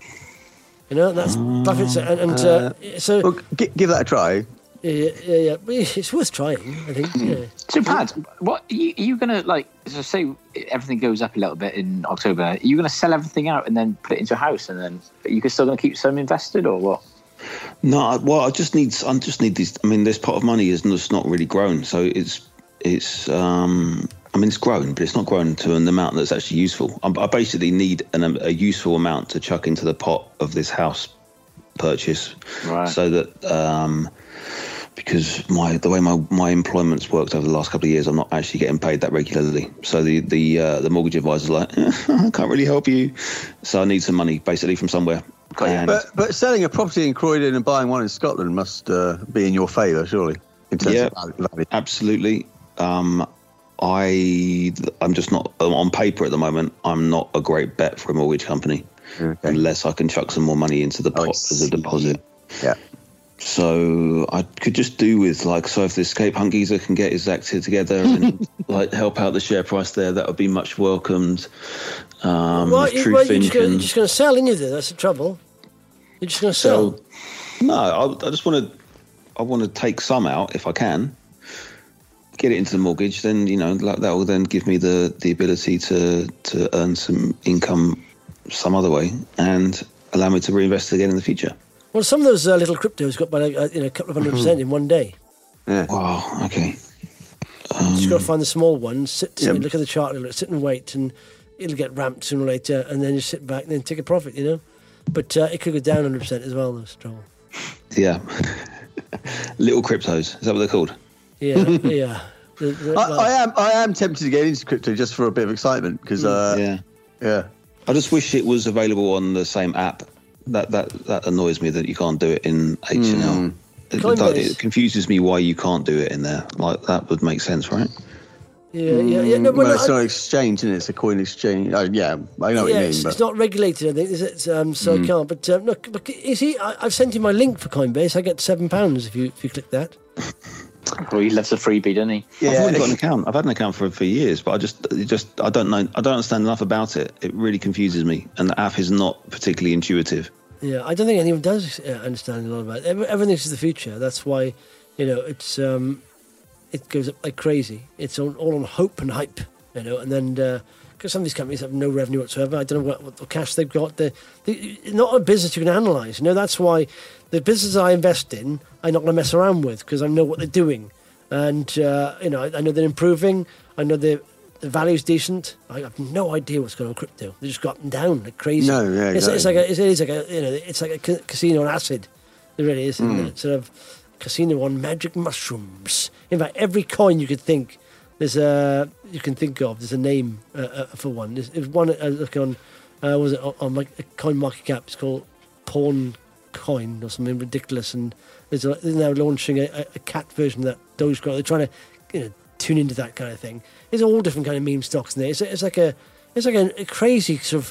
You know, that's Buffett's. And, and uh, so, Well, g- give that a try. yeah, yeah, yeah, but it's worth trying, I think. Yeah. So, Pat, what are you, are you going to, like, so say everything goes up a little bit in October, are you going to sell everything out and then put it into a house and then you can still going to keep some invested or what? No, I- well, I just need I just need these. I mean, this pot of money is just not really grown, so it's it's. Um, I mean, it's grown, but it's not grown to an amount that's actually useful. I, I basically need an, a useful amount to chuck into the pot of this house purchase, Right. so that um, because my the way my, my employment's worked over the last couple of years, I'm not actually getting paid that regularly. So the the uh, the mortgage advisor's like, eh, I can't really help you. So I need some money basically from somewhere. And But but selling a property in Croydon and buying one in Scotland must uh, be in your favour, surely, in terms Yeah. of value. value. absolutely. Um, I I'm just not on paper at the moment. I'm not a great bet for a mortgage company Okay. unless I can chuck some more money into the Oh, I pot as a see. deposit. Yeah. So I could just do with like, so if the escape hunt geezer can get his act together and like help out the share price there, that would be much welcomed. Um, Well, if you, True well, you're Fin just gonna- can- you're just going to sell, isn't you? That's the trouble. You're just going to sell. So, no, I, I just want to. I want to take some out if I can. Get it into the mortgage, then you know like, that will then give me the, the ability to to earn some income some other way and allow me to reinvest again in the future. Well, some of those uh, little cryptos got by like, uh, you know, a couple of hundred percent in one day. Yeah. Wow. Okay. You just got to find the small ones, sit, sit Yeah. look at the chart, look, sit and wait, and it'll get ramped sooner or later, and then you sit back and then take a profit, you know. But uh, it could go down one hundred percent as well, that's the trouble. Yeah. Little cryptos. Is that what they're called? Yeah, yeah. The, the, I, well, I am I am tempted to get into crypto just for a bit of excitement because uh, yeah. yeah. I just wish it was available on the same app. That that that annoys me that you can't do it in H and L. It, Coinbase. it confuses me why you can't do it in there. Like that would make sense, right? yeah, yeah, yeah. No, well, Well, it's I- not an exchange, and it? It's a coin exchange. Oh, yeah, I know what yeah, you it's, mean. it's But not regulated, I think, is it? Um, so I can't. But um, look, look, you see, I, I've sent you my link for Coinbase. I get seven pounds if you if you click that. Well, he loves a freebie, doesn't he? I've yeah, already got an account. I've had an account for for years, but I just it just I don't know. I don't understand enough about it. It really confuses me, and the app is not particularly intuitive. Yeah, I don't think anyone does uh, understand a lot about it. Every- Everything's the future. That's why, you know, it's um, it goes up like crazy. It's all, all on hope and hype, you know. And then because some of these companies have no revenue whatsoever, I don't know what, what cash they've got. They're, they not a business you can analyse. You know, that's why the businesses I invest in, I'm not going to mess around with because I know what they're doing, and uh, you know, I, I know they're improving. I know they're. The value's decent. I have no idea what's going on with crypto. They just got up and down like crazy. No, yeah, it's, it's exactly. like a, it is like a, you know, it's like a ca- casino on acid. It really is, isn't Hmm. it? Sort of casino on magic mushrooms. In fact, every coin you could think there's a you can think of. There's a name uh, uh, for one. There's, there's one uh, look on uh, was it on, on like a coin market cap? It's called Pawn Coin or something ridiculous. And there's a, they're now launching a, a, a cat version of that Dogecoin. They're trying to you know tune into that kind of thing. There's all different kind of meme stocks in there. It's, it's like a, it's like a, a crazy sort of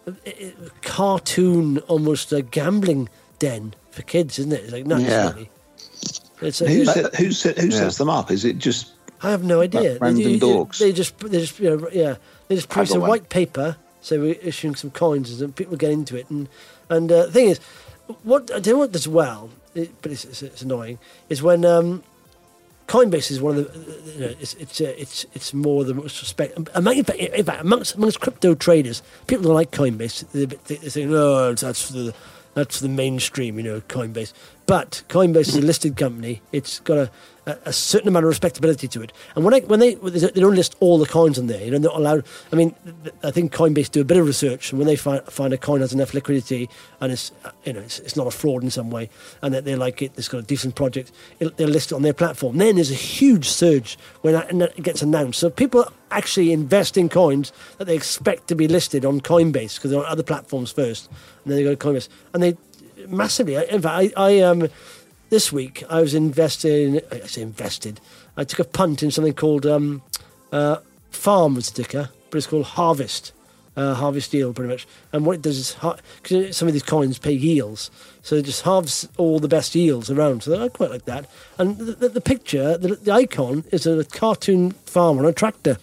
cartoon, almost a gambling den for kids, isn't it? It's like nuts, Yeah. really. It's like, Who, like- set, who, set, who Yeah. sets them up? Is it just I have no idea. Like random they, they- dorks. They just, they just, you know, yeah, they just produce got a one. white paper. So we're issuing some coins, and people get into it. And and uh, the thing is, what I tell you what does well, it, but it's, it's, it's annoying, is when um, Coinbase is one of the, you know, it's it's uh, it's it's more the most respect. In fact, in fact, amongst amongst crypto traders, people don't like Coinbase. They they they say, no, that's for the that's for the mainstream, you know, Coinbase. But Coinbase is a listed company. It's got a, a, a certain amount of respectability to it. And when I, when they they don't list all the coins on there, you know, they're not allowed. I mean, I think Coinbase do a bit of research, and when they find find a coin has enough liquidity and it's you know it's, it's not a fraud in some way, and that they like it, it's got a decent project, it, they'll list it on their platform. Then there's a huge surge when that, and that gets announced. So people actually invest in coins that they expect to be listed on Coinbase because they're on other platforms first, and then they go to Coinbase, and they massively. In fact, I, I um, this week I was investing. I say invested. I took a punt in something called um, uh, Farm was the ticker, but it's called Harvest, uh, Harvest Yield, pretty much. And what it does is because some of these coins pay yields, so it just halves all the best yields around. So I quite like that. And the, the, the picture, the, the icon, is a cartoon farmer on a tractor,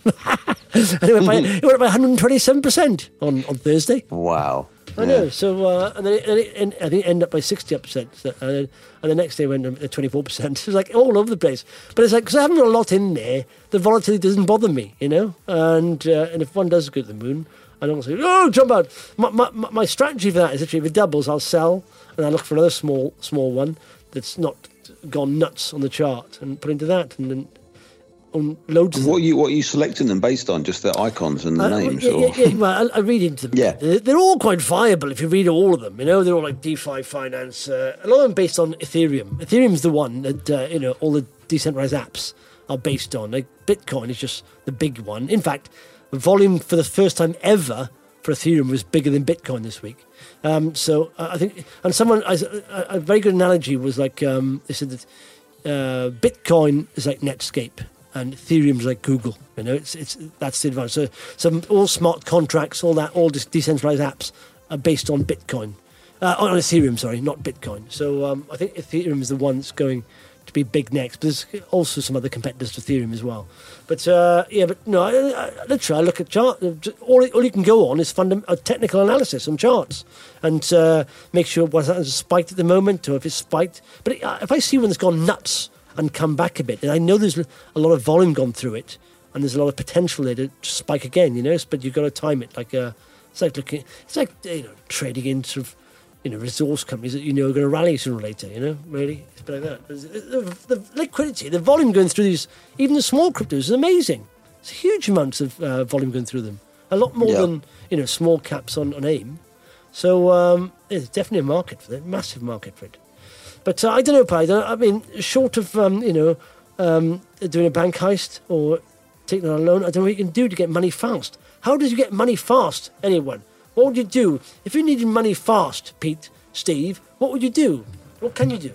and it went by it went up by one hundred twenty-seven percent on on Thursday. Wow. I know. So, uh, and then it, and it, and I think it ended up by sixty percent. So, and, then, and the next day went up at twenty-four percent. It was like all over the place. But it's like, because I haven't got a lot in there, the volatility doesn't bother me, you know? And uh, and if one does go to the moon, I don't say, oh, jump out. My, my, my strategy for that is actually if it doubles, I'll sell and I'll look for another small small one that's not gone nuts on the chart and put into that. And then on loads of what them. are you what are you selecting them based on? Just their icons and the Uh, names? yeah, or? yeah, yeah, well, I, I read into them. Yeah. They're, they're all quite viable if you read all of them. You know, they're all like DeFi finance. Uh, a lot of them based on Ethereum. Ethereum's the one that uh, you know all the decentralized apps are based on. Like Bitcoin is just the big one. In fact, the volume for the first time ever for Ethereum was bigger than Bitcoin this week. Um, so uh, I think, and someone a, a very good analogy was like um, they said that uh, Bitcoin is like Netscape. And Ethereum's like Google, you know. It's it's that's the advantage. So some all smart contracts, all that, all de- decentralized apps are based on Bitcoin, uh, on Ethereum. Sorry, not Bitcoin. So um, I think Ethereum is the one that's going to be big next. But there's also some other competitors to Ethereum as well. But uh, yeah, but no, I, I, literally, I look at chart. All all you can go on is fundam- a technical analysis on charts and uh, make sure whether it's spiked at the moment or if it's spiked. But it, uh, if I see one that's gone nuts and come back a bit, and I know there's a lot of volume gone through it, and there's a lot of potential there to spike again, you know. But you've got to time it like a, it's like looking, it's like you know trading in sort of, you know, resource companies that you know are going to rally sooner or later, you know. Really, it's a bit like that. The, the liquidity, the volume going through these, even the small cryptos, is amazing. It's huge amounts of uh, volume going through them, a lot more Yeah. than you know small caps on on AIM. So um, there's definitely a market for it, massive market for it. But uh, I don't know, Pi. I, don't- I mean, short of um, you know um, doing a bank heist or taking out a loan, I don't know what you can do to get money fast. How did you get money fast, anyone? What would you do if you needed money fast, Pete, Steve? What would you do? What can you do?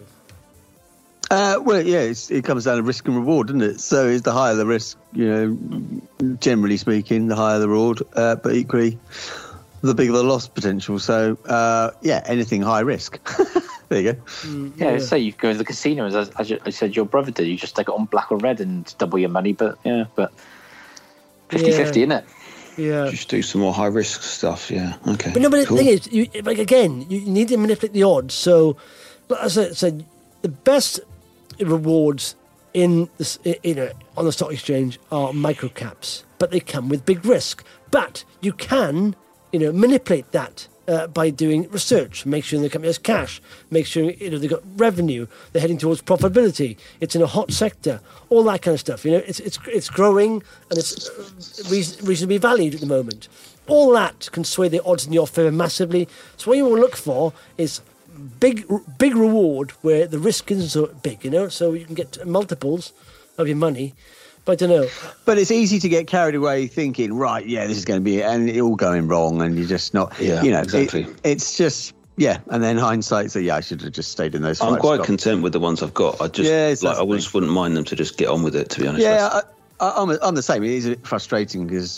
Uh, well, yeah, it's, it comes down to risk and reward, doesn't it? So, it's the higher the risk, you know, generally speaking, the higher the reward. Uh, but equally, the bigger the loss potential. So, uh, yeah, anything high risk. There you go. Yeah, say you go to the casino, as, as you- I said, your brother did. You just take it on black or red and double your money. But yeah, but fifty-fifty, Yeah. isn't it? Yeah. Just do some more high risk stuff. Yeah. Okay. But no, but cool. the thing is, you, like again, you need to manipulate the odds. So, but as I said, the best rewards in this, you know, on the stock exchange are micro caps, but they come with big risk. But you can, you know, manipulate that uh, by doing research, make sure the company has cash, make sure you know they've got revenue, they're heading towards profitability, it's in a hot sector, all that kind of stuff. You know, it's it's it's growing and it's uh, reason, reasonably valued at the moment. All that can sway the odds in your favour massively. So what you want to look for is big big reward where the risk isn't so big, you know, so you can get multiples of your money. But I don't know. But it's easy to get carried away thinking, right, yeah, this is going to be it, and it all going wrong, and you're just not, Yeah, you know, exactly. it- it's just, yeah, and then hindsight, so yeah, I should have just stayed in those I'm five quite stocks. content with the ones I've got. I just Yeah, it's like that's I the just wouldn't mind them to just get on with it. To be honest. Yeah, That's- I, I, I'm, I'm the same. It is a bit frustrating because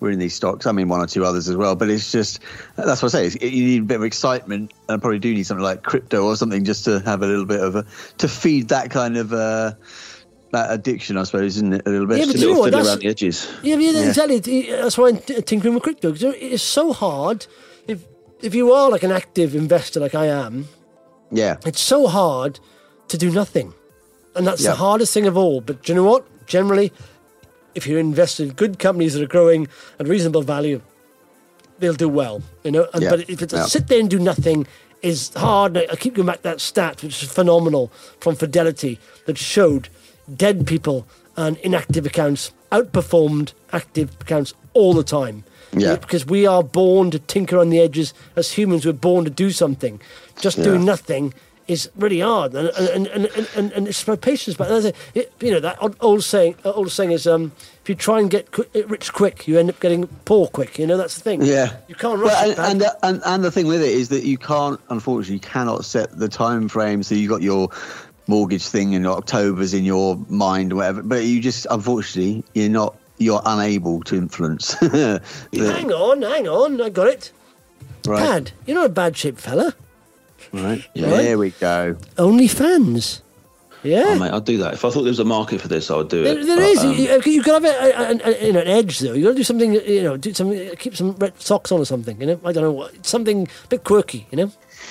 we're in these stocks. I mean, one or two others as well. But it's just, that's what I say. It's, you need a bit of excitement, and probably do need something like crypto or something just to have a little bit of a, to feed that kind of uh, that addiction, I suppose, isn't it? A little bit. Yeah, but Just a you know little what, fiddle that's- around the edges. Yeah, yeah, Yeah. exactly. That's why I'm t- tinkering with crypto, because it's so hard. If if you are like an active investor like I am, Yeah. it's so hard to do nothing. And that's Yeah. the hardest thing of all. But do you know what? Generally, if you invest in good companies that are growing at reasonable value, they'll do well, you know. And, Yeah. But if it's Yeah. sit there and do nothing is hard. I keep going back to that stat, which is phenomenal, from Fidelity, that showed dead people and inactive accounts outperformed active accounts all the time. Yeah. Because we are born to tinker on the edges. As humans, we're born to do something. Just Yeah. doing nothing is really hard, and and and, and, and, and it's about patience. But another, it, you know, that old- old saying, uh, old saying is, um, if you try and get qu- rich quick, you end up getting poor quick. You know, that's the thing. Yeah, you can't rush well, it. and, Pat. and, and and the thing with it is that you can't, unfortunately, you cannot set the time frame. So you got your mortgage thing in October's in your mind or whatever, but you just, unfortunately, you're not, you're unable to influence. the, Hang on, hang on, I got it. right, Pad, you're not a bad shaped fella. right. Yeah. There we go. Only fans. Yeah. Oh, mate, I'd do that. If I thought there was a market for this, I would do it. There, there But, is. um, you, you got to have a, a, a, you know, an edge, though. You got to do something. You know, do something. Keep some red socks on or something. You know, I don't know what. Something a bit quirky. You know.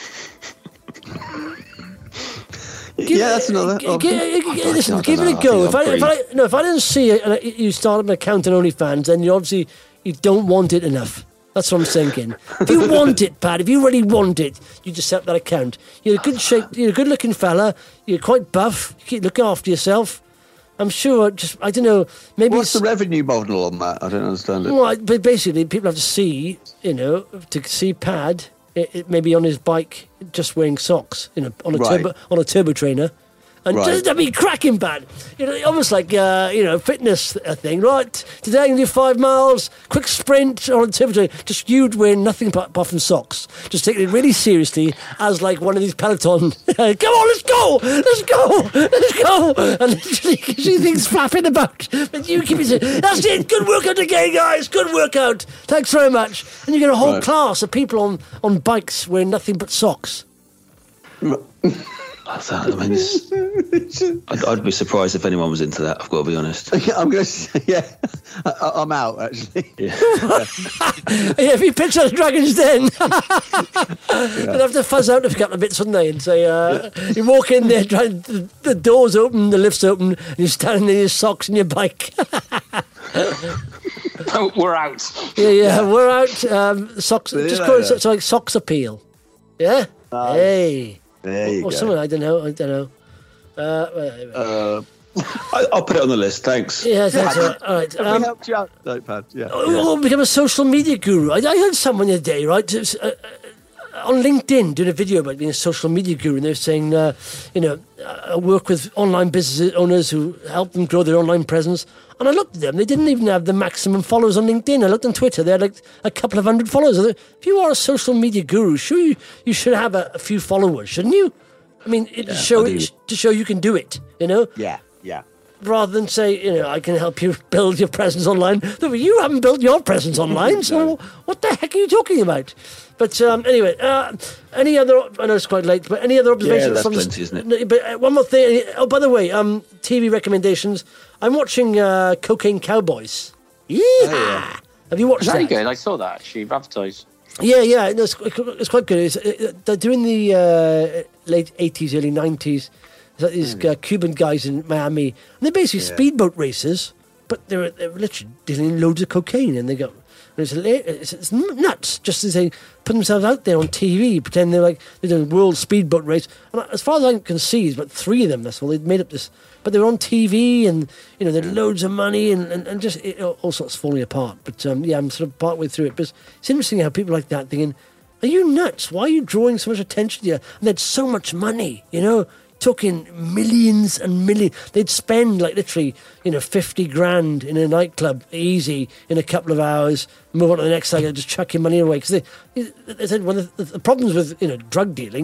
Yeah, that's another G- option. g- g- I don't- listen, I don't give it know. a I go. think If I, I'm if I, no, if I didn't see it, and I- you start up an account on OnlyFans, then you obviously you don't want it enough. That's what I'm thinking. If you want it, Pat, if you really want it, you just set up that account. You're a good shape. You're a good-looking fella. You're quite buff. You keep looking after yourself. I'm sure. Just I don't know. Maybe What's it's, the revenue model on that? I don't understand it. well, I- but basically, people have to see, you know, to see Pad, it, it maybe on his bike, just wearing socks, you know, on a Right. turbo on a turbo trainer, and Right. just, I mean, cracking Pad, you know, almost like uh, you know, fitness uh, thing, right? Today I'm gonna do five miles, quick sprint on a turbo trainer, just you wearing nothing but apart from socks, just taking it really seriously as like one of these Peloton. Come on, let's go, let's go, let's go, and literally you see things flapping about, but you keep it. saying, That's it, good workout again, guys, good workout. Thanks very much, and you get a whole Right. class of people on on bikes wearing nothing but socks. I thought- I mean, it's- I'd, I'd be surprised if anyone was into that. I've got to be honest. I'm going to say, yeah, I, I'm out, actually. Yeah. Yeah, if you picture the Dragon's Den, they'd have to fuzz out a couple of bits, wouldn't they? And say, uh, you walk in there, try, the, the door's open, the lift's open, and you're standing in your socks and your bike. Oh, we're out. yeah, yeah, we're out. Um, socks, See you just call it later. so, like socks appeal. Yeah? hey. There you Or go. something, I don't know, I don't know. Uh, well, Uh, I, I'll put it on the list. Thanks. yeah, that's all right. All right. have Um, we helped you out, Notepad? Yeah. Oh, become a social media guru. I, I heard someone the other day, right, uh, uh, on LinkedIn doing a video about being a social media guru, and they're saying, uh, you know, I work with online business owners who help them grow their online presence. And I looked at them; they didn't even have the maximum followers on LinkedIn. I looked on Twitter; they had like a couple of hundred followers. I thought, if you are a social media guru, sure you, you should have a, a few followers, shouldn't you? I mean, it, to show I do. to show you can do it, you know. Yeah, yeah. Rather than say, you know, I can help you build your presence online. No, you haven't built your presence online, so what the heck are you talking about? But um, anyway, uh, any other? I know it's quite late, but any other observations? that's from this- plenty, isn't it? No, but uh, one more thing. Oh, by the way, um, T V recommendations. I'm watching uh, Cocaine Cowboys. Yeah. Have you watched Very that? good. I saw that actually advertised. Yeah, yeah, no, it's, it's quite good. It's, uh, they're doing the uh, late eighties, early nineties. There's like these uh, Cuban guys in Miami, and they're basically speedboat racers, but they're, they're literally dealing loads of cocaine, and they go, and it's, it's, it's nuts just as they put themselves out there on T V, pretend they're like they're doing world speedboat race. And as far as I can see, it's about three of them. That's all they'd made up this, but they're on T V, and you know, they had loads of money, and, and, and just it, all sorts falling apart. But um, yeah, I'm sort of partway through it. But it's, it's interesting how people like that thinking, "Are you nuts? Why are you drawing so much attention to you?" And they had so much money, you know. Talking millions and millions. They'd spend like literally, you know, fifty grand in a nightclub easy in a couple of hours, move on to the next thing and just chuck your money away. Because they, they said one of the, the problems with, you know, drug dealing,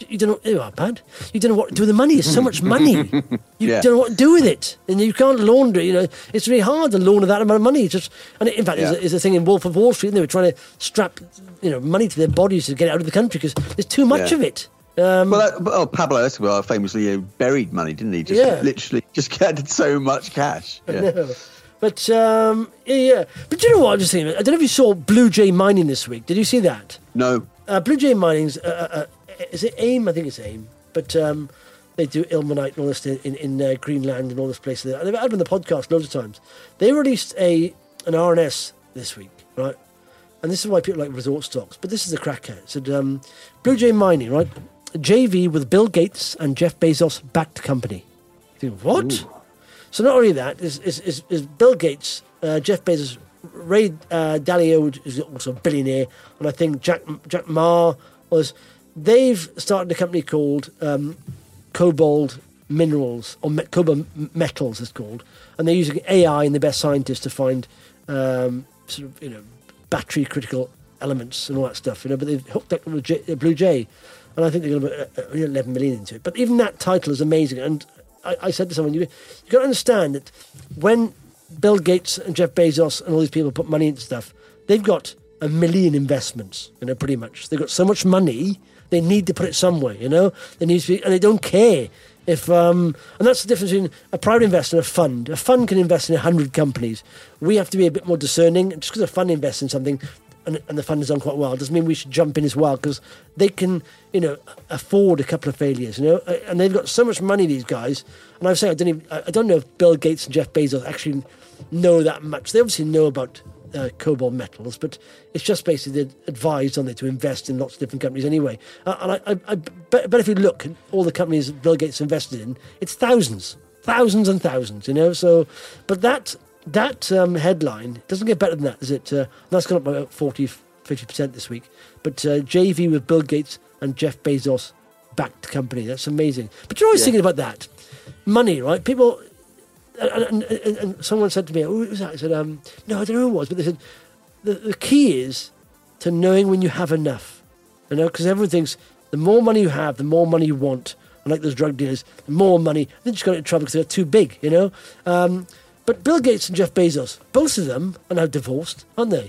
You don't know, there you are, Pad. You don't know what to do with the money. It's so much money. You Yeah. don't know what to do with it. And you can't launder it. You know, it's really hard to launder that amount of money. It's just, and in fact, Yeah. there's, a, there's a thing in Wolf of Wall Street, and they were trying to strap, you know, money to their bodies to get it out of the country because there's too much Yeah. of it. Um, Well, that, oh, Pablo Escobar famously uh, buried money, didn't he? Just Yeah. literally just gathered so much cash. Yeah. no. But, um, yeah, yeah. But do you know what I was just thinking? I don't know if you saw Blue Jay Mining this week. Did you see that? No. Uh, Blue Jay Mining's, uh, uh, uh, is it AIM? I think it's AIM. But um, they do ilmenite and all this in, in uh, Greenland and all this place. And they've had them on the podcast loads of times. They released a an R N S this week, right? And this is why people like resort stocks. But this is the cracker. It said, um, Blue Jay Mining, right? J V with Bill Gates and Jeff Bezos backed company. You think, what? Ooh. So not only that, is, is, is, is Bill Gates, uh, Jeff Bezos, Ray uh, Dalio is also a billionaire, and I think Jack Jack Ma was. They've started a company called um, Cobalt Minerals, or Me- Cobalt Metals, it's called, and they're using A I and the best scientists to find um, sort of you know battery critical elements and all that stuff. You know, but they've hooked up with J- Blue Jay, and I think they're going to put uh, eleven million into it. But even that title is amazing, and I, I said to someone, you you got to understand that when Bill Gates and Jeff Bezos and all these people put money into stuff, they've got a million investments, you know, pretty much. They've got so much money, they need to put it somewhere, you know. They need to be, and they don't care if, um, and that's the difference between a private investor and a fund. A fund can invest in a hundred companies. We have to be a bit more discerning. Just because a fund invests in something, and, and the fund has done quite well, doesn't mean we should jump in as well, because they can, you know, afford a couple of failures, you know. And they've got so much money, these guys. And I was saying, I don't even, I don't know if Bill Gates and Jeff Bezos actually know that much. They obviously know about uh, cobalt metals, but it's just basically they're advised on it to invest in lots of different companies anyway. Uh, and I, I, I bet, bet if you look at all the companies Bill Gates invested in, it's thousands, thousands and thousands, you know. So, but that that um, headline doesn't get better than that, does it? Uh, that's gone up by about forty, fifty percent this week. But uh, J V with Bill Gates and Jeff Bezos backed company. That's amazing. But you're always yeah. thinking about that. Money, right? People... And, and, and, and someone said to me, "Who was that?" I said, um, "No, I don't know who it was." But they said, "The, the key is to knowing when you have enough, you know, because everyone thinks the more money you have, the more money you want. And like those drug dealers, the more money, they just got into trouble because they're too big, you know." Um, but Bill Gates and Jeff Bezos, both of them are now divorced, aren't they?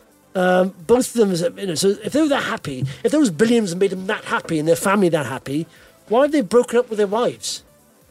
Um, both of them, is, you know, so if they were that happy, if those billions made them that happy and their family that happy, why have they broken up with their wives?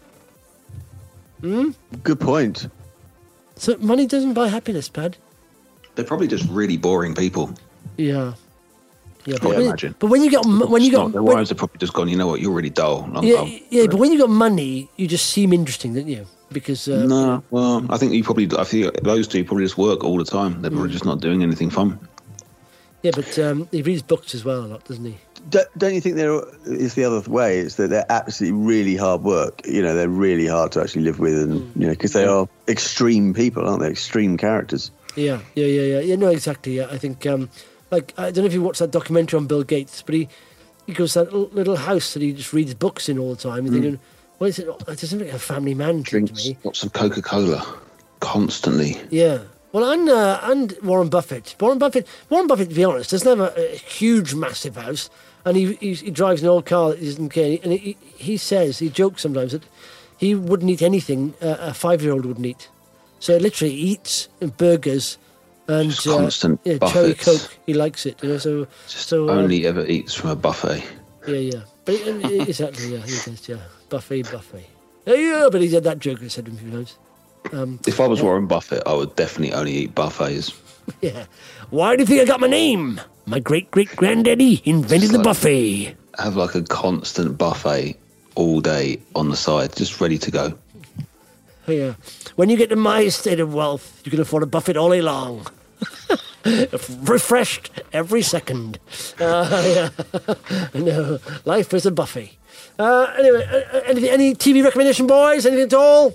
Hmm? Good point. So money doesn't buy happiness, Pad. They're probably just really boring people. Yeah, yeah. But, when, imagine. but when you got when you got not, their when, wives have probably just gone, you know what, you're really dull. I'm, yeah, I'm, yeah. But when you got money, you just seem interesting, don't you? Because uh, no, well, I think you probably. I think those two probably just work all the time. They're probably mm. just not doing anything fun. Yeah, but um, he reads books as well a lot, doesn't he? Don't, don't you think there is the other way? It's that they're absolutely really hard work. You know, they're really hard to actually live with, and you know, because they are extreme people, aren't they? Extreme characters. Yeah, yeah, yeah, yeah. Yeah, no, exactly. Yeah, I think, um, like, I don't know if you watched that documentary on Bill Gates, but he he goes to that little, little house that he just reads books in all the time. You're mm. thinking, well, is it? It doesn't look like a family man to me. Lots of Coca-Cola, constantly. Yeah. Well, and uh, and Warren Buffett. Warren Buffett. Warren Buffett, to be honest, doesn't have a, a huge, massive house. And he, he he drives an old car that he doesn't care. And he, he says, he jokes sometimes that he wouldn't eat anything uh, a five-year-old wouldn't eat. So literally he eats burgers and just constant uh, yeah, cherry Coke. He likes it, you know. So just so only uh, ever eats from a buffet. Yeah, yeah. But it, exactly, yeah. He does, yeah. Buffet, buffet. Yeah, yeah. But he had that joke. I said to him a few times. Um, if I was uh, Warren Buffett, I would definitely only eat buffets. Yeah. Why do you think I got my name? My great-great-granddaddy invented the buffet. Have like a constant buffet all day on the side, just ready to go. Oh, yeah. When you get to my state of wealth, you can afford a buffet all day long. Refreshed every second. Uh, yeah. No, life is a buffet. Uh, anyway, uh, any, any T V recommendation, boys? Anything at all?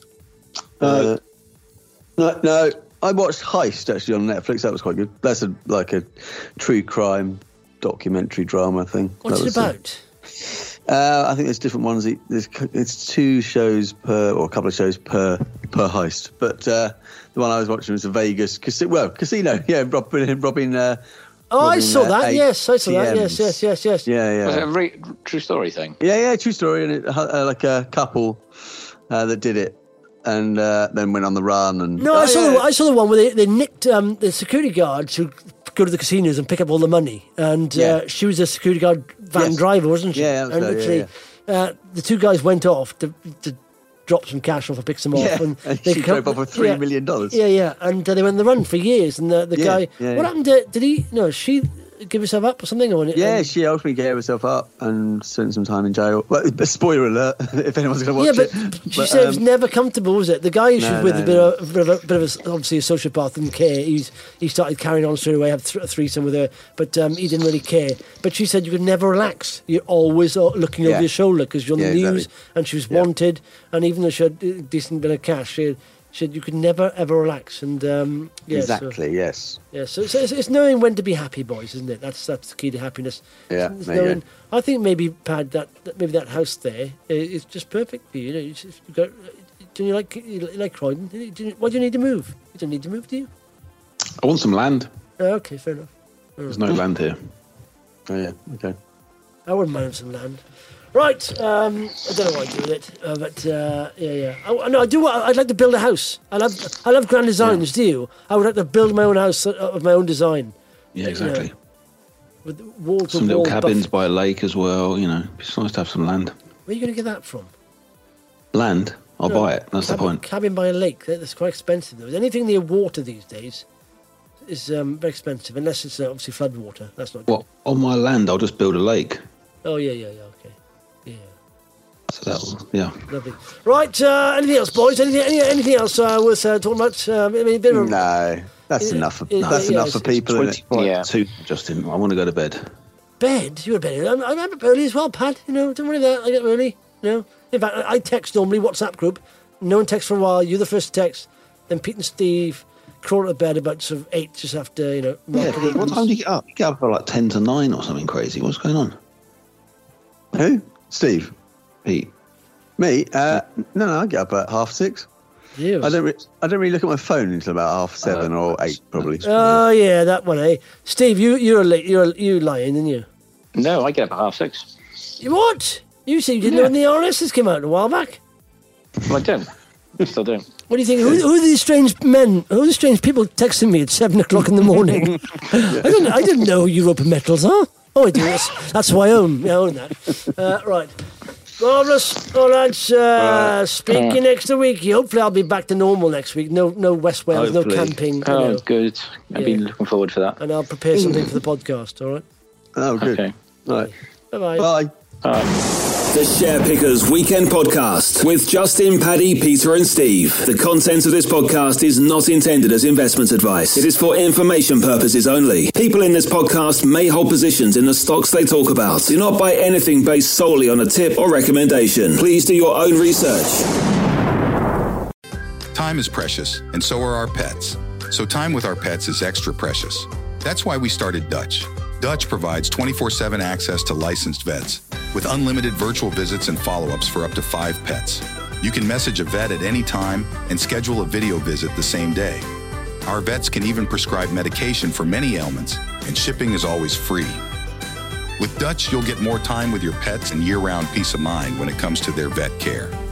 Uh, no, no. I watched Heist actually on Netflix. That was quite good. That's a, like a true crime documentary drama thing. What's that it about? A, uh, I think there's different ones. There's it's two shows per, or a couple of shows per per heist. But uh, the one I was watching was a Vegas casino. Well, casino. Yeah, robbing robbing uh, Oh, I Robbing saw their that. Yes, I saw that. A T Ms. Yes, yes, yes, yes. Yeah, Was it yeah. a re- true story thing? Yeah, yeah, true story. And it, uh, like a couple uh, that did it and uh, then went on the run. And No, oh, I saw yeah. the I saw the one where they, they nicked um, the security guards who go to the casinos and pick up all the money, and Yeah. uh, she was a security guard van Yes. driver, wasn't she? Yeah, that was and her, yeah, literally, Uh, the two guys went off to, to drop some cash off and pick some off, Yeah, and and they she come- drove off with three yeah, million dollars. Yeah, yeah, and uh, they went on the run for years. And the the Yeah, guy, yeah, what yeah. happened to? Did he? No, she give herself up or something? Or Yeah, um, she ultimately gave herself up and spent some time in jail. Well, spoiler alert, if anyone's going to Yeah, watch but it. she said it was um, never comfortable, was it? The guy who she No, was with, no, a, bit no. of, a bit of a bit of a, obviously a sociopath, didn't care. He's he started carrying on straight away, had th- a threesome with her, but um, he didn't really care. But she said you could never relax. You're always uh, looking over Yeah. your shoulder because you're on Yeah, the news, exactly. and she was Yeah. wanted. And even though she had a decent bit of cash, she, she said you could never ever relax. And um, yeah, so- exactly, yes. yeah, so, so it's, it's knowing when to be happy, boys, isn't it? That's that's the key to happiness. Yeah, It's there you knowing, go. I think maybe Pad, that, that maybe that house there i- is just perfect for you. You know, you just, you've got, do you like you like Croydon? Do you, do you, why do you need to move? You don't need to move, do you? I want some land. Oh, okay, fair enough. There's no land here. Oh, yeah, okay. I wouldn't mind some land. Right, um, I don't know what I do with it, uh, but uh, yeah, yeah. I, no, I do. I'd like to build a house. I love, I love grand designs. Do you? I would like to build my own house uh, of my own design. Yeah, exactly. With wall to Some little wall cabins buff- by a lake as well. You know, it's nice to have some land. Where are you going to get that from? Land? I'll No, buy it. That's the cabin, point. Cabin by a lake. that- That's quite expensive, though. Anything near water these days is um, very expensive, unless it's uh, obviously flood water. That's not good. Well, on my land, I'll just build a lake. Oh, yeah, yeah, yeah, okay. Yeah, So that'll, yeah. lovely. Right, uh, anything else, boys? Anything any, anything else uh, worth uh, talking about? Um, I mean, a bit of a- No, that's Yeah, enough. For, yeah, that's yeah, enough it's- for people, isn't it? twenty-five Yeah. to Justin. I want to go to bed. bed. You're a bed. I'm, I'm up early as well, Pad. You know, don't worry about that. I get up early. You know, in fact, I I text normally, WhatsApp group. No one texts for a while. You're the first to text. Then Pete and Steve crawl to bed about sort of eight, just after, you know. Yeah, Mark and what Eaton's. time do you get up? You get up at like ten to nine or something crazy. What's going on? Who? Steve? Pete. Me? Uh, no, no, I get up at half six. You. I don't. Re- I don't really look at my phone until about half seven or eight, probably. Oh yeah, that one, eh? Steve, you you're late. You're you lying, didn't you? No, I get up at half six. You what? You said you didn't know Yeah. when the R N Ss came out a while back. Well, I don't. I still don't. What do you think? Who, who are these strange men? Who are these strange people texting me at seven o'clock in the morning? I didn't. I didn't know Europa Metals, huh? Oh, I do. That's, that's who I own. I own that. Uh, right. Marvellous. All right. Uh, speak you next week. Hopefully, I'll be back to normal next week. No, no West Wales, Hopefully. no camping. you Oh, know. good. I've been Yeah. looking forward for that. And I'll prepare something for the podcast. All right. Oh, good. Okay. Right. Bye-bye. Bye. The Share Pickers Weekend Podcast with Justin, Paddy, Peter, and Steve. The content of this podcast is not intended as investment advice. It is for information purposes only. People in this podcast may hold positions in the stocks they talk about. Do not buy anything based solely on a tip or recommendation. Please do your own research. Time is precious, and so are our pets. So time with our pets is extra precious. That's why we started Dutch. Dutch provides twenty-four seven access to licensed vets with unlimited virtual visits and follow-ups for up to five pets. You can message a vet at any time and schedule a video visit the same day. Our vets can even prescribe medication for many ailments, and shipping is always free. With Dutch, you'll get more time with your pets and year-round peace of mind when it comes to their vet care.